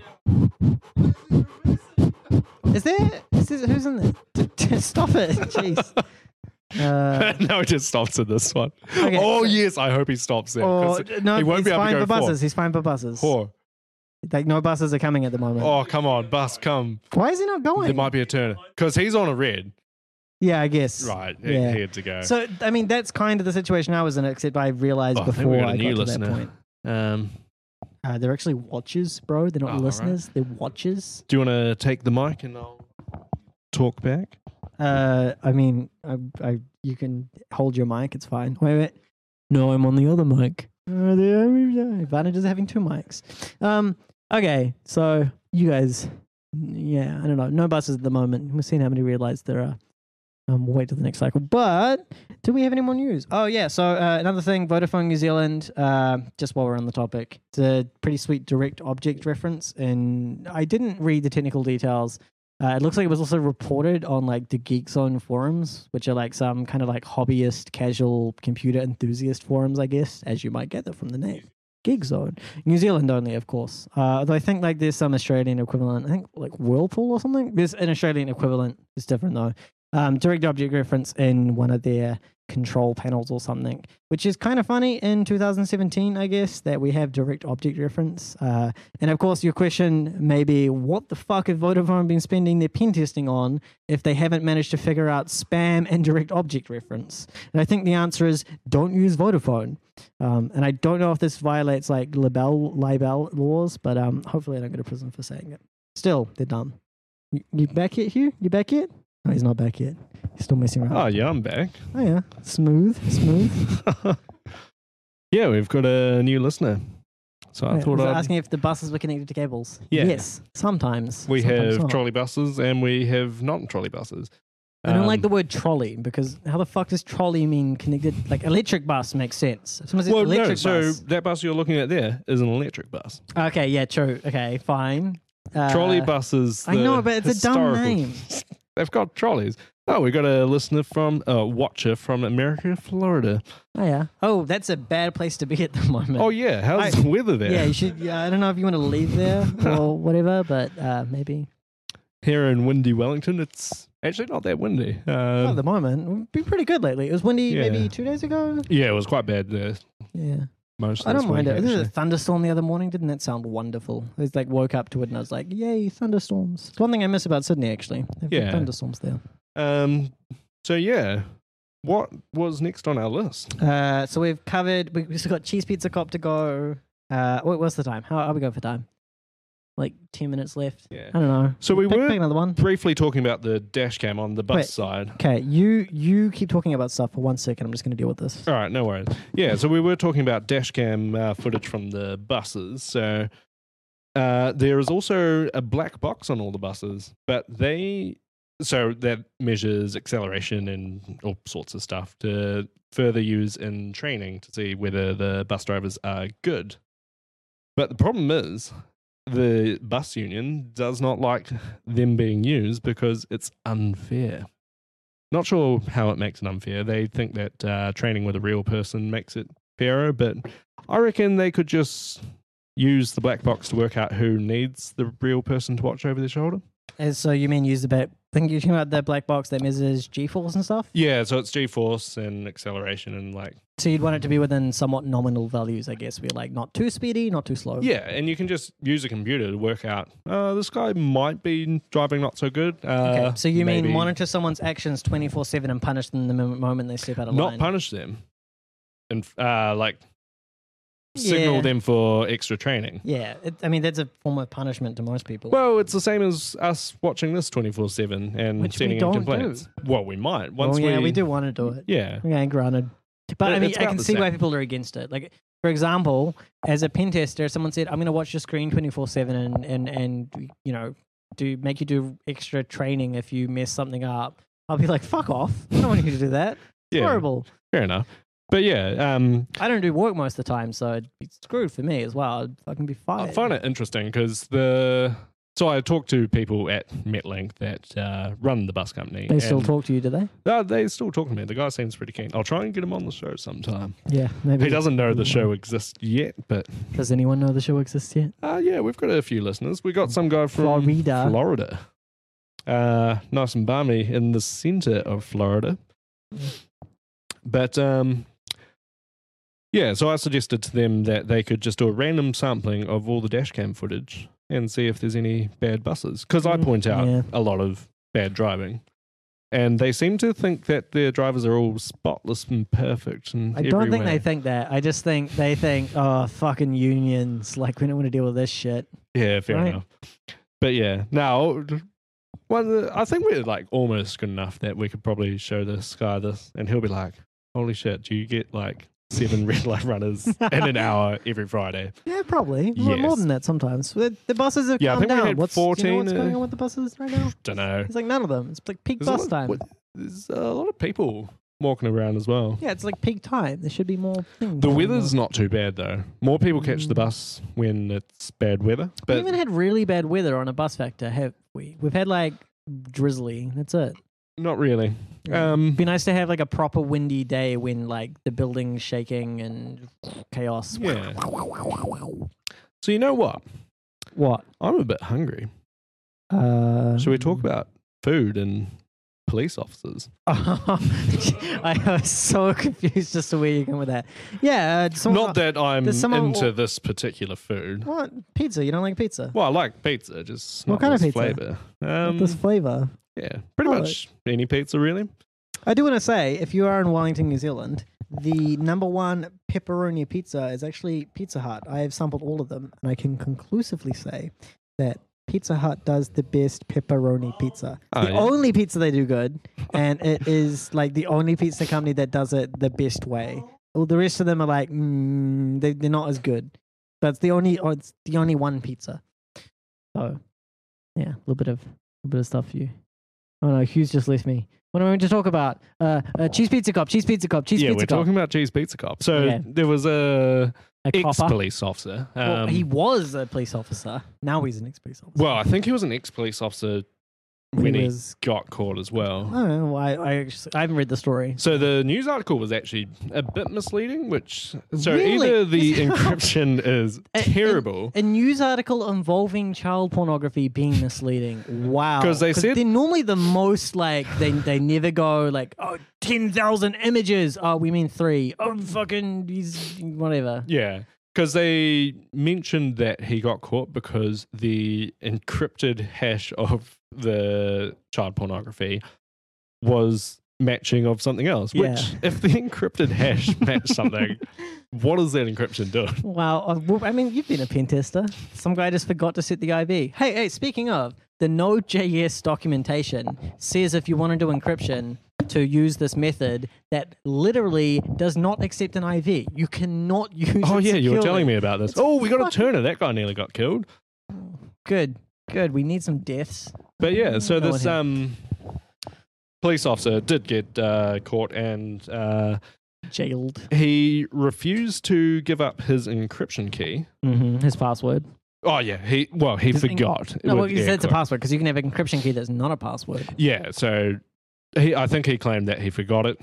Is there? Who's in there? Stop it! Jeez. no, he just stops at this one. Okay. Oh yes, I hope he stops there. Or 'cause no, he won't he's be able fine to go for buses. forward. He's fine for buses. Four. Like no buses are coming at the moment. Oh come on, bus, come. Why is he not going? There might be a turn because he's on a red. Yeah, I guess. Right, Yeah. he had to go. So I mean, that's kind of the situation I was in, except I realized Oh, I think before we got a I new got to listener. that point. They're actually watchers, bro. They're not Oh, listeners. They're watchers. Do you want to take the mic and I'll talk back? I mean, you can hold your mic. It's fine. Wait. No, I'm on the other mic. The advantage of having two mics. Okay, so you guys, yeah, I don't know. No buses at the moment. We've seen how many red lights there are. We'll wait till the next cycle. But do we have any more news? Oh, yeah. So another thing, Vodafone New Zealand, just while we're on the topic, it's a pretty sweet direct object reference. And I didn't read the technical details. It looks like it was also reported on like the Geek Zone forums, which are like some kind of like hobbyist, casual computer enthusiast forums, I guess, as you might gather from the name. Geek Zone. New Zealand only, of course. Although I think like there's some Australian equivalent. I think like Whirlpool or something. There's an Australian equivalent. It's different though. Direct object reference in one of their control panels or something, which is kind of funny in 2017, I guess, that we have direct object reference. And of course, your question may be, what the fuck have Vodafone been spending their pen testing on if they haven't managed to figure out spam and direct object reference? And I think the answer is don't use Vodafone. And I don't know if this violates like libel laws, but hopefully I don't go to prison for saying it. Still, they're dumb. You back yet, Hugh? You back yet? No, he's not back yet. He's still messing around. Oh yeah, I'm back. Oh yeah, smooth. Yeah, we've got a new listener. So I thought was I'd... asking if the buses were connected to cables. Yeah. Yes, sometimes. we Sometimes have not. trolley buses and we have non-trolley buses. I don't like the word trolley because how the fuck does trolley mean connected? Like electric bus makes sense. If someone says Well, no, electric so bus. that bus you're looking at there is an electric bus. Okay, yeah, true. Okay, fine. Trolley buses. I know, but it's a dumb name. They've got trolleys. Oh, we got a listener from watcher from America, Florida. Oh yeah. Oh, that's a bad place to be at the moment. Oh yeah, how's the weather there? Yeah, you should. Yeah, I don't know if you want to leave there or whatever, but maybe. Here in windy Wellington, it's actually not that windy. Not at the moment. It's been pretty good lately. It was windy Yeah. maybe 2 days ago. Yeah, it was quite bad there. Yeah. Most. I of don't this mind week, it. There was a actually. thunderstorm the other morning. Didn't that sound wonderful? I was like woke up to it and I was like, yay, thunderstorms. It's one thing I miss about Sydney actually. They've got Yeah. thunderstorms there. So yeah, what was next on our list? So we've covered. We've still got Cheese Pizza Cop to go. What's the time? How are we going for time? Like 10 minutes left. Yeah. I don't know. So we Pick were another one. briefly talking about the dash cam on the bus Wait. side. Okay, you keep talking about stuff for 1 second. I'm just going to deal with this. All right, no worries. Yeah, so we were talking about dash cam footage from the buses. So there is also a black box on all the buses, but so that measures acceleration and all sorts of stuff to further use in training to see whether the bus drivers are good. But the problem is the bus union does not like them being used because it's unfair. Not sure how it makes it unfair. They think that training with a real person makes it fairer, but I reckon they could just use the black box to work out who needs the real person to watch over their shoulder. So you mean use the think you're talking about the black box that measures G-force and stuff. Yeah, so it's G-force and acceleration and like So you'd want it to be within somewhat nominal values, I guess. We're like not too speedy, not too slow. yeah, and you can just use a computer to work out. This guy might be driving not so good. Okay. So you mean maybe monitor someone's actions 24/7 and punish them the moment they step out of line? not punish them, and like signal Yeah. them for extra training. Yeah, I mean that's a form of punishment to most people. Well, it's the same as us watching this 24/7 and Which we sending in don't complaints. Well, we might well, once we do want to do it. Yeah, Yeah, granted. But I mean, It's I about can the see why same. people are against it. Like, for example, as a pen tester, someone said, "I'm going to watch your screen 24/7 and make you do extra training if you mess something up." I'll be like, "Fuck off! I don't want you to do that. It's Yeah. horrible." fair enough. But yeah, I don't do work most of the time, so it'd be screwed for me as well. I'd fucking be I fired. find it interesting because so I talked to people at MetLink that run the bus company. They still and- talk to you, do they? They still talk to me. The guy seems pretty keen. I'll try and get him on the show sometime. Yeah, maybe. He doesn't know the show exists yet, but Does anyone know the show exists yet? yeah, we've got a few listeners. We got some guy from Florida. nice and balmy in the center of Florida. But yeah, so I suggested to them that they could just do a random sampling of all the dashcam footage and see if there's any bad buses. Because I point out Yeah. a lot of bad driving. And they seem to think that their drivers are all spotless and perfect. And I don't think everywhere. they think that. I just think they think, oh, fucking unions. Like, we don't want to deal with this shit. Yeah, fair Right. enough. But yeah, now, well, I think we're like almost good enough that we could probably show this guy this, and he'll be like, "Holy shit, do you get like 7 red light runners in an hour every Friday?" Yeah, probably. More Yes. than that sometimes. The buses have Yeah, I come think we down. had What's 14, what's going on with the buses right now? Don't know. It's like none of them. It's like peak There's a bus lot- time. There's a lot of people walking around as well. Yeah, it's like peak time. There should be more things. The going weather's on. not too bad though. More people catch the bus when it's bad weather. We But haven't had really bad weather on a bus factor, have we? We've had like drizzly. That's it. not really. It'd be nice to have like a proper windy day when like the building's shaking and chaos. Yeah. So you know what? What? I'm a bit hungry. Should we talk about food and police officers? I was so confused as to where you're going with that. Yeah, Not that I'm there's someone- into this particular food. What pizza? You don't like pizza? Well, I like pizza, just What not kind of this pizza? flavor. This flavor. Yeah, pretty Oh, much any pizza, really. I do want to say, if you are in Wellington, New Zealand, the number one pepperoni pizza is actually Pizza Hut. I have sampled all of them, and I can conclusively say that Pizza Hut does the best pepperoni pizza. Oh, The yeah. only pizza they do good, and it is like the only pizza company that does it the best way. All the rest of them are like, they're not as good. But it's the only one pizza. So, yeah, a little bit of stuff for you. Oh no, Hugh's just left me. What am I going to talk about? Cheese pizza cop, cheese pizza cop, cheese Yeah, pizza we're cop. talking about cheese pizza cop. So Yeah. there was a A copper. ex-police officer. Well, he was a police officer. Now he's an ex-police officer. Well, I think he was an ex-police officer when he got caught as well. I don't know. I haven't read the story. So the news article was actually a bit misleading, so Really? either the encryption is terrible. A news article involving child pornography being misleading. Wow. 'Cause they said- they're normally the most like they never go like 10,000 images. Oh, we mean 3. Oh, fucking he's whatever. Yeah, because they mentioned that he got caught because the encrypted hash of the child pornography was matching of something else. Yeah. Which, if the encrypted hash matched something, what is that encryption doing? Wow. Well, I mean, you've been a pen tester. Some guy just forgot to set the IV. Hey, speaking of, the Node.js documentation says if you want to do encryption to use this method that literally does not accept an IV. You cannot use Oh it yeah, you were securely. telling me about this. It's Oh, we got a fucking- Turner. That guy nearly got killed. Good. We need some deaths. But yeah, so No this one police officer did get caught, and Jailed. he refused to give up his encryption key. His password. Oh yeah, he His forgot. No, well, with you air said it's a quotes. password because you can have an encryption key that's not a password. Yeah, so I think he claimed that he forgot it,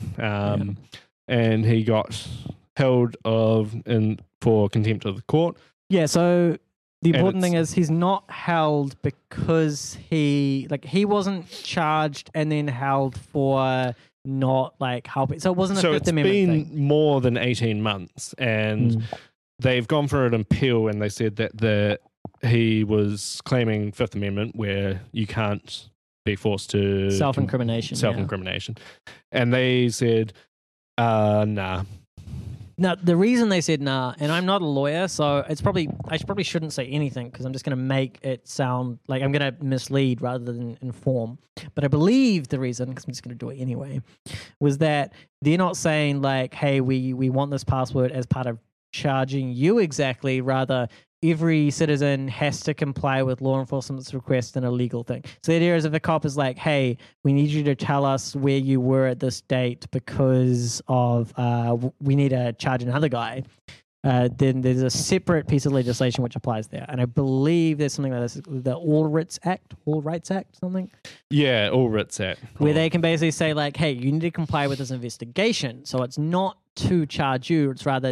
and he got held for contempt of the court. Yeah, so The And important thing it's- is he's not held because he wasn't charged and then held for not like helping. So it wasn't a So Fifth it's Amendment been more than 18 months, and thing. they've gone for an appeal, and they said that he was claiming Fifth Amendment, where you can't be forced to Self-incrimination. self-incrimination, and they said, nah. Now, the reason they said nah, and I'm not a lawyer, so I probably shouldn't say anything because I'm just going to make it sound like I'm going to mislead rather than inform. But I believe the reason, because I'm just going to do it anyway, was that they're not saying like, hey, we want this password as part of charging you exactly. Rather, every citizen has to comply with law enforcement's request and a legal thing. So the idea is if a cop is like, hey, we need you to tell us where you were at this date because of we need to charge another guy, then there's a separate piece of legislation which applies there. And I believe there's something like this, the All Rights Act, something, Yeah, all writs at. where they can basically say like, hey, you need to comply with this investigation. So it's not to charge you, it's rather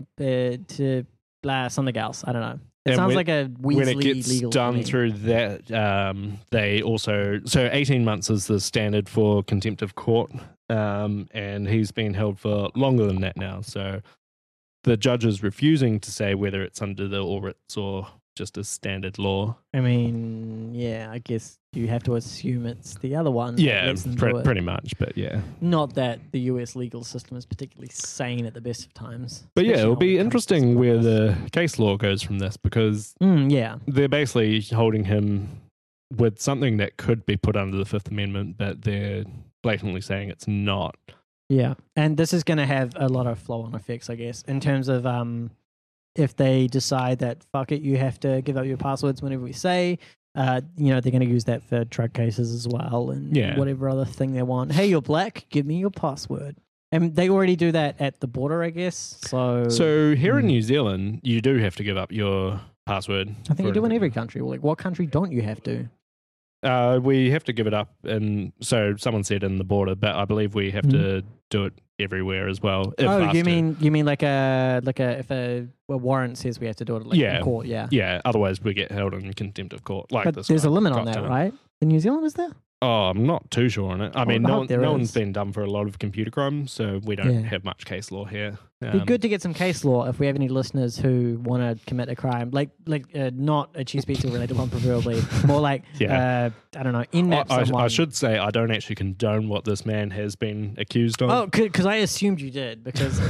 to something else. I don't know. It And sounds when- like a Weasley when it gets legal to done me. through that, they also 18 months is the standard for contempt of court, and he's been held for longer than that now. So the judge is refusing to say whether it's under the All Writs or just a standard law. I mean, yeah, I guess you have to assume it's the other one. that Yeah, lets them do it. pretty much. But yeah, Not that the US legal system is particularly sane at the best of times. but yeah, especially it'll when be it comes to interesting stuff where like this. the case law goes from this, because Yeah. they're basically holding him with something that could be put under the Fifth Amendment, but they're blatantly saying it's not. Yeah, and this is going to have a lot of flow-on effects, I guess, in terms of if they decide that fuck it, you have to give up your passwords whenever we say. They're going to use that for drug cases as well, and Yeah. whatever other thing they want. Hey, you're black. Give me your password. And they already do that at the border, I guess. So here in New Zealand, you do have to give up your password. I think you for- do in every country. Like, what country don't you have to? We have to give it up, and so someone said in the border, but I believe we have to do it everywhere as well. If Oh, asked you to. mean like if a warrant says we have to do it like Yeah. in court, yeah. Yeah, otherwise we get held in contempt of court. Like But this there's guy a limit on got that, done. right? In New Zealand, is there? Oh, I'm not too sure on it. I mean, I no, hope there no one's is. been done for a lot of computer crimes, so we don't Yeah. have much case law here. It'd be good to get some case law if we have any listeners who want to commit a crime, like not a cheese pizza related one, preferably more like Yeah. I don't know, in-map I someone. should say I don't actually condone what this man has been accused of. Oh, because I assumed you did. Because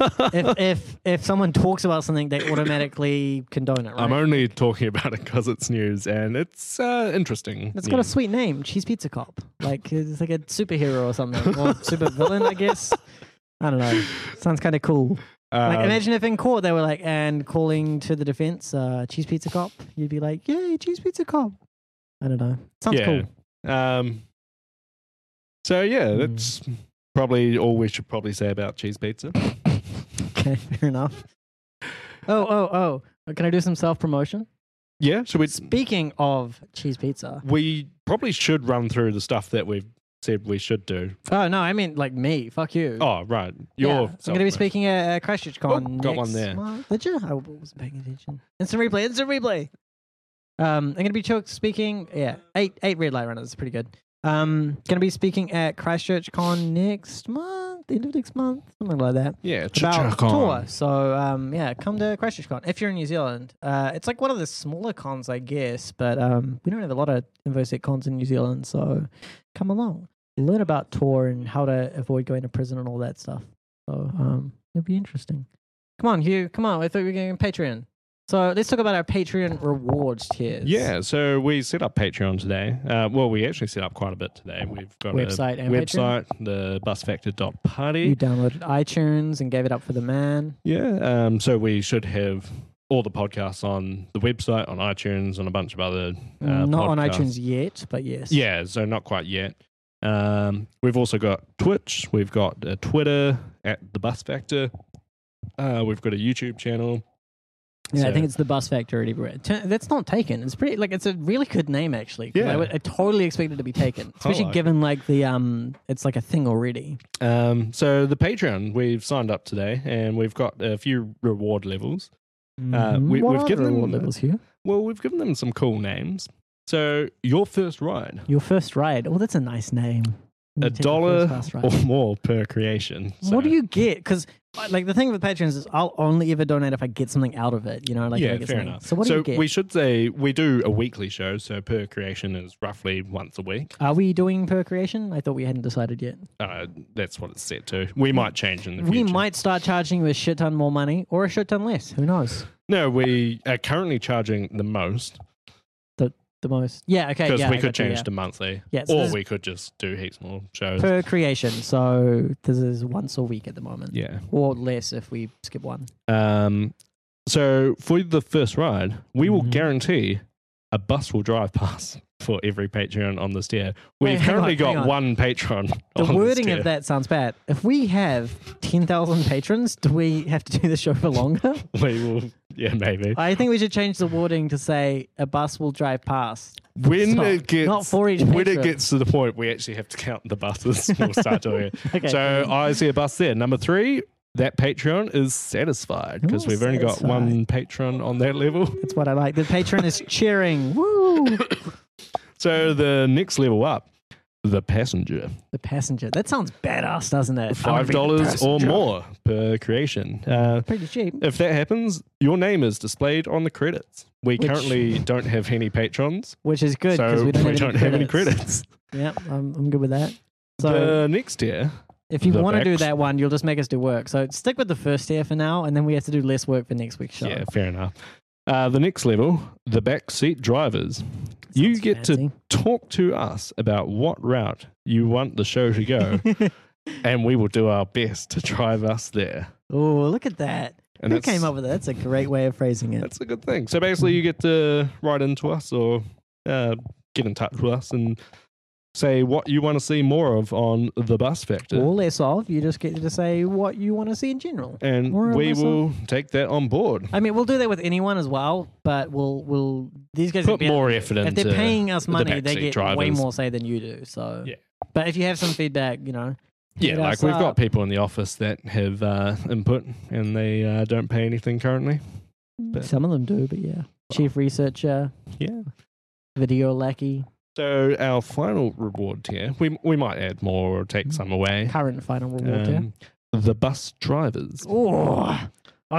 if someone talks about something, they automatically condone it, right? I'm only talking about it because it's news and it's interesting. It's got a sweet name, Cheese Pizza Cop. Like it's like a superhero or something, or super villain, I guess. I don't know. Sounds kind of cool. Like imagine if in court they were like, and calling to the defense, Cheese Pizza Cop. You'd be like, yay, Cheese Pizza Cop. I don't know. Sounds cool. So yeah, that's probably all we should probably say about cheese pizza. Okay, fair enough. Oh. Can I do some self-promotion? Yeah, should we? Speaking of cheese pizza. We probably should run through the stuff that we've said we should do. Oh, no, I mean like me. Fuck you. Oh, right. Yeah, I'm going to be speaking at Christchurch Con Oh, got one next there. month. Did you? I wasn't paying attention. Instant replay. I'm going to be speaking, 8 red light runners. Pretty good. Going to be speaking at Christchurch Con next month, the end of next month, something like that. Yeah, About tour. So, come to Christchurch Con if you're in New Zealand. It's like one of the smaller cons, I guess, but we don't have a lot of InfoSec cons in New Zealand, so come along. Learn about tour and how to avoid going to prison and all that stuff. So, it'll be interesting. Come on, Hugh. Come on. I thought we were going Patreon. So let's talk about our Patreon rewards tiers. Yeah, so we set up Patreon today. Well, we actually set up quite a bit today. We've got Website a and website, the busfactor.party. You downloaded iTunes and gave it up for the man. Yeah, so we should have all the podcasts on the website, on iTunes, and a bunch of other Not on podcasts. iTunes yet, but yes. Yeah, so not quite yet. We've also got Twitch. We've got Twitter at the Bus Factor. We've got a YouTube channel. Yeah, I So- think it's the Bus Factor everywhere. That's not taken. It's pretty it's a really good name actually. 'Cause Yeah. I totally expected it to be taken, especially like given like the it's like a thing already. So the Patreon, we've signed up today, and we've got a few reward levels. We've What given are them reward levels here? well, we've given them some cool names. So your first ride, Your first ride. Oh, that's a nice name. You take the $1 first ride. or more per creation. So, What do you get? Because like the thing with patrons is I'll only ever donate if I get something out of it. You know, like if Yeah, I get fair something. enough. So what do you get? we should say we do a weekly show, so per creation is roughly once a week. Are we doing per creation? I thought we hadn't decided yet. That's what it's set to. We might change in the We future. might start charging you a shit ton more money or a shit ton less. Who knows? No, we are currently charging the most The most. Yeah. Okay. because Yeah. we I could got you, change yeah. to monthly, Yeah, so or this- we could just do heaps more shows. per creation. So this is once a week at the moment. Yeah. Or less if we skip one. So for the first ride, we will Mhm. guarantee a bus will drive past for every Patreon on this tier. Wait, We've hang currently on, hang got on. one patron. The on wording this of tier. that sounds bad. If we have 10,000 patrons, do we have to do the show for longer? We will, yeah, maybe. I think we should change the wording to say a bus will drive past. When Stop. it gets Not for each when patron. it gets to the point we actually have to count the buses, we'll start doing it. Okay. So I see a bus there. Number 3, that Patreon is satisfied because Oh, we've only got satisfied. one patron on that level. That's what I like. The patron is cheering. Woo! So the next level up, the passenger, The passenger. That sounds badass, doesn't it? I wanna be the $5 or passenger. more per creation. Pretty cheap. If that happens, your name is displayed on the credits. We Which- currently don't have any patrons, Which is good because so we don't have any credits. Yeah, I'm good with that. So The next tier, if you the want to do backs- that one, you'll just make us do work. So stick with the first tier for now, and then we have to do less work for next week's show. yeah, fair enough. The next level, the backseat drivers. You Sounds get to fancy. talk to us about what route you want the show to go, and we will do our best to drive us there. Oh, look at that. And Who came up with that? That's a great way of phrasing it. That's a good thing. So basically, you get to write into us or get in touch with us and say what you want to see more of on the Bus Factor. Or less of. You just get to say what you want to see in general. And more or we less will take that on board. I mean, we'll do that with anyone as well, but we'll these guys Put will be- more effort if into they're paying us the money, they backseat get drivers. way more say than you do. So Yeah. But if you have some feedback, you know, Yeah, hit like us we've up. got people in the office that have input and they don't pay anything currently. But- Some of them do, but yeah. Chief researcher, Yeah. video lackey, So our final reward tier, we might add more or take some away. current final reward tier. The bus drivers. Oh,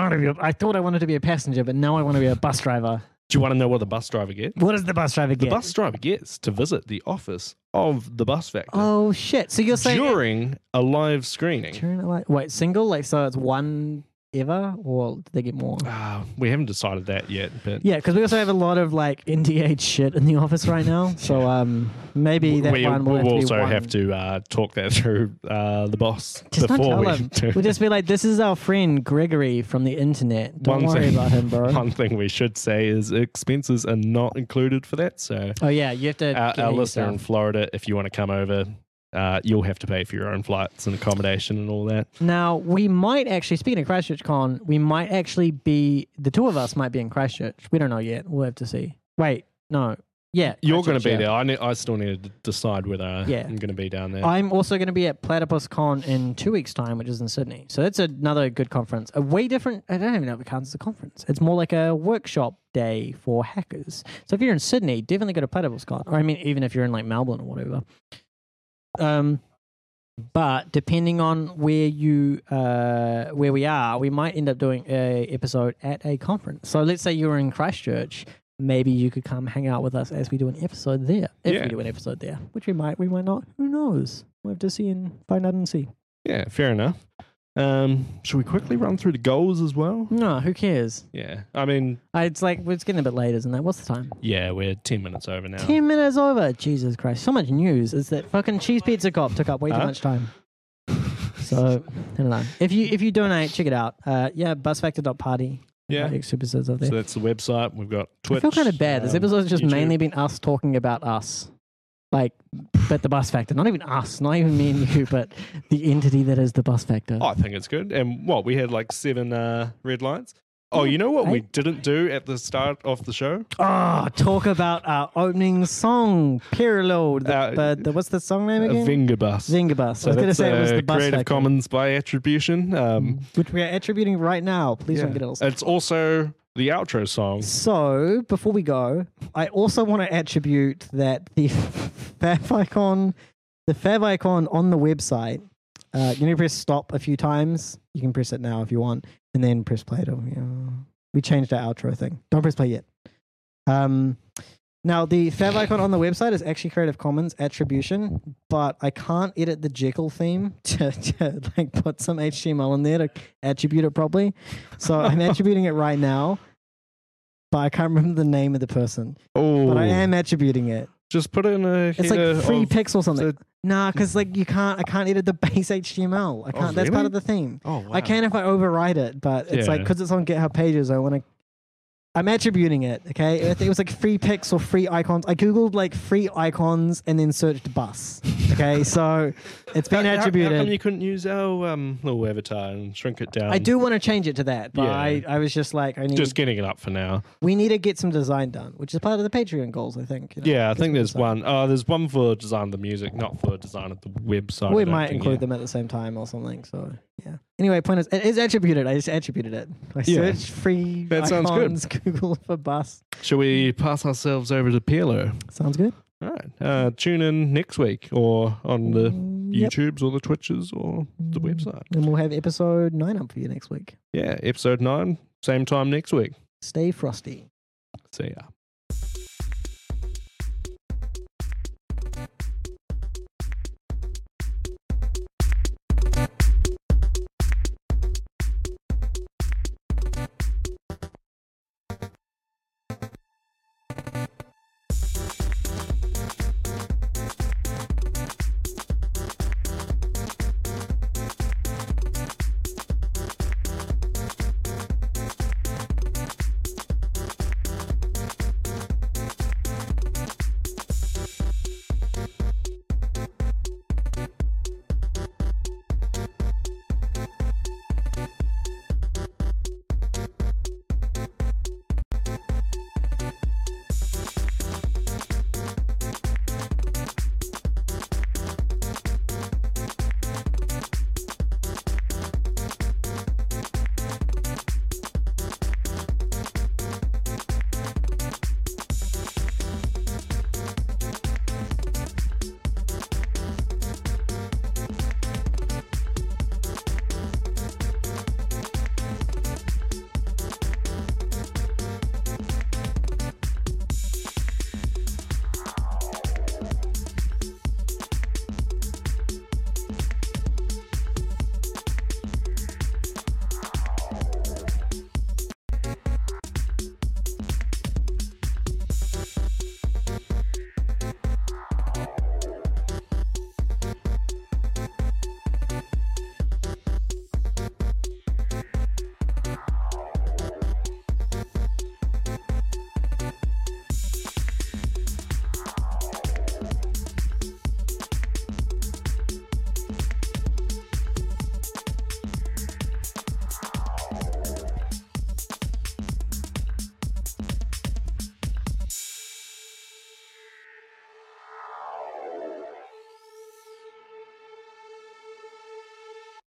I thought I wanted to be a passenger, but now I want to be a bus driver. Do you want to know what the bus driver gets? What does the bus driver The get? bus driver gets to visit the office of the Bus Factor Oh shit! So you're saying during a live screening. wait, single? Like so, it's one ever, or do they get more? We haven't decided that yet, but Yeah, because we also have a lot of like NDH shit in the office right now. So maybe that one will we'll have to be also one. have to talk that through the boss Just don't before tell we him. do. We'll just be like, "This is our friend Gregory from the internet. Don't One worry thing- about him, bro." One thing we should say is expenses are not included for that. So Oh yeah, you have to. our get listener in yourself. Florida, if you want to come over, you'll have to pay for your own flights and accommodation and all that. Now we might actually, speaking of Christchurch Con, we might actually be the two of us might be in Christchurch. We don't know yet. We'll have to see. Wait, no, yeah, You're going to be Christchurch, there. I still need to decide whether Yeah. I'm going to be down there. I'm also going to be at Platypus Con in 2 weeks' time, which is in Sydney. So that's another good conference. A way different. I don't even know if it counts as a conference. It's more like a workshop day for hackers. So if you're in Sydney, definitely go to Platypus Con. Or I mean, even if you're in like Melbourne or whatever. But depending on where we are, we might end up doing a episode at a conference. So let's say you're in Christchurch. Maybe you could come hang out with us as we do an episode there. If Yeah. we do an episode there, which we might not. Who knows? We'll have to see and find out and see. Yeah, fair enough. Should we quickly run through the goals as well? No, who cares? Yeah, I mean, It's like it's getting a bit late, isn't it? What's the time? yeah, we're 10 minutes over now. 10 minutes over. Jesus Christ. So much news. It's that fucking cheese pizza cop took up way too Huh? much time. So, I don't know. If you donate, check it out. Yeah, busfactor.party. Yeah. Extra episodes of there. So that's the website. We've got Twitch. I feel kind of bad. This episode's just YouTube. mainly been us talking about us. Like, but the Bus Factor. Not even us. Not even me and you, but the entity that is the Bus Factor. I think it's good. And what, we had like 7 red lights? Oh, you know what we didn't do at the start of the show? Oh, talk about our opening song, Periload. What's the song name again? Vingabus. Vingabus. So I was going to that's say it was the Bus Creative Factor. Commons by attribution. Which we are attributing right now. Please don't get it all. It's also the outro song. So before we go, I also want to attribute that the fav icon on the website. You need to press stop a few times. You can press it now if you want, and then press play. We changed our outro thing. Don't press play yet. Now the fav icon on the website is actually Creative Commons attribution, but I can't edit the Jekyll theme to like put some HTML in there to attribute it properly. So I'm attributing it right now, but I can't remember the name of the person. Oh, But I am attributing it. just put it in a. It's like free pics or something. the- Nah, because like I can't edit the base HTML. I can't. That's part really? of the theme. Oh, wow. I can if I override it, but it's like Yeah. because it's on GitHub Pages. I'm attributing it. Okay, I think it was like free pics or free icons. I googled like free icons and then searched bus. Okay, so it's been How attributed. come you couldn't use our little avatar and shrink it down? I do want to change it to that, but Yeah. I was just like, Just getting it up for now. we need to get some design done, which is part of the Patreon goals, I think. you know, Yeah, I get think some there's design. one. Oh, there's one for design of the music, not for design of the website. We I don't might think, include yeah. them at the same time or something. So yeah. Anyway, point is, it is attributed. I just attributed it. I Yeah. searched free That sounds good. icons, Google for bus. Shall we pass ourselves over to PLO? Sounds good. All right. Tune in next week or on the Yep. YouTubes or the Twitches or the website. And we'll have episode 9 up for you next week. Yeah, episode 9, same time next week. Stay frosty. See ya.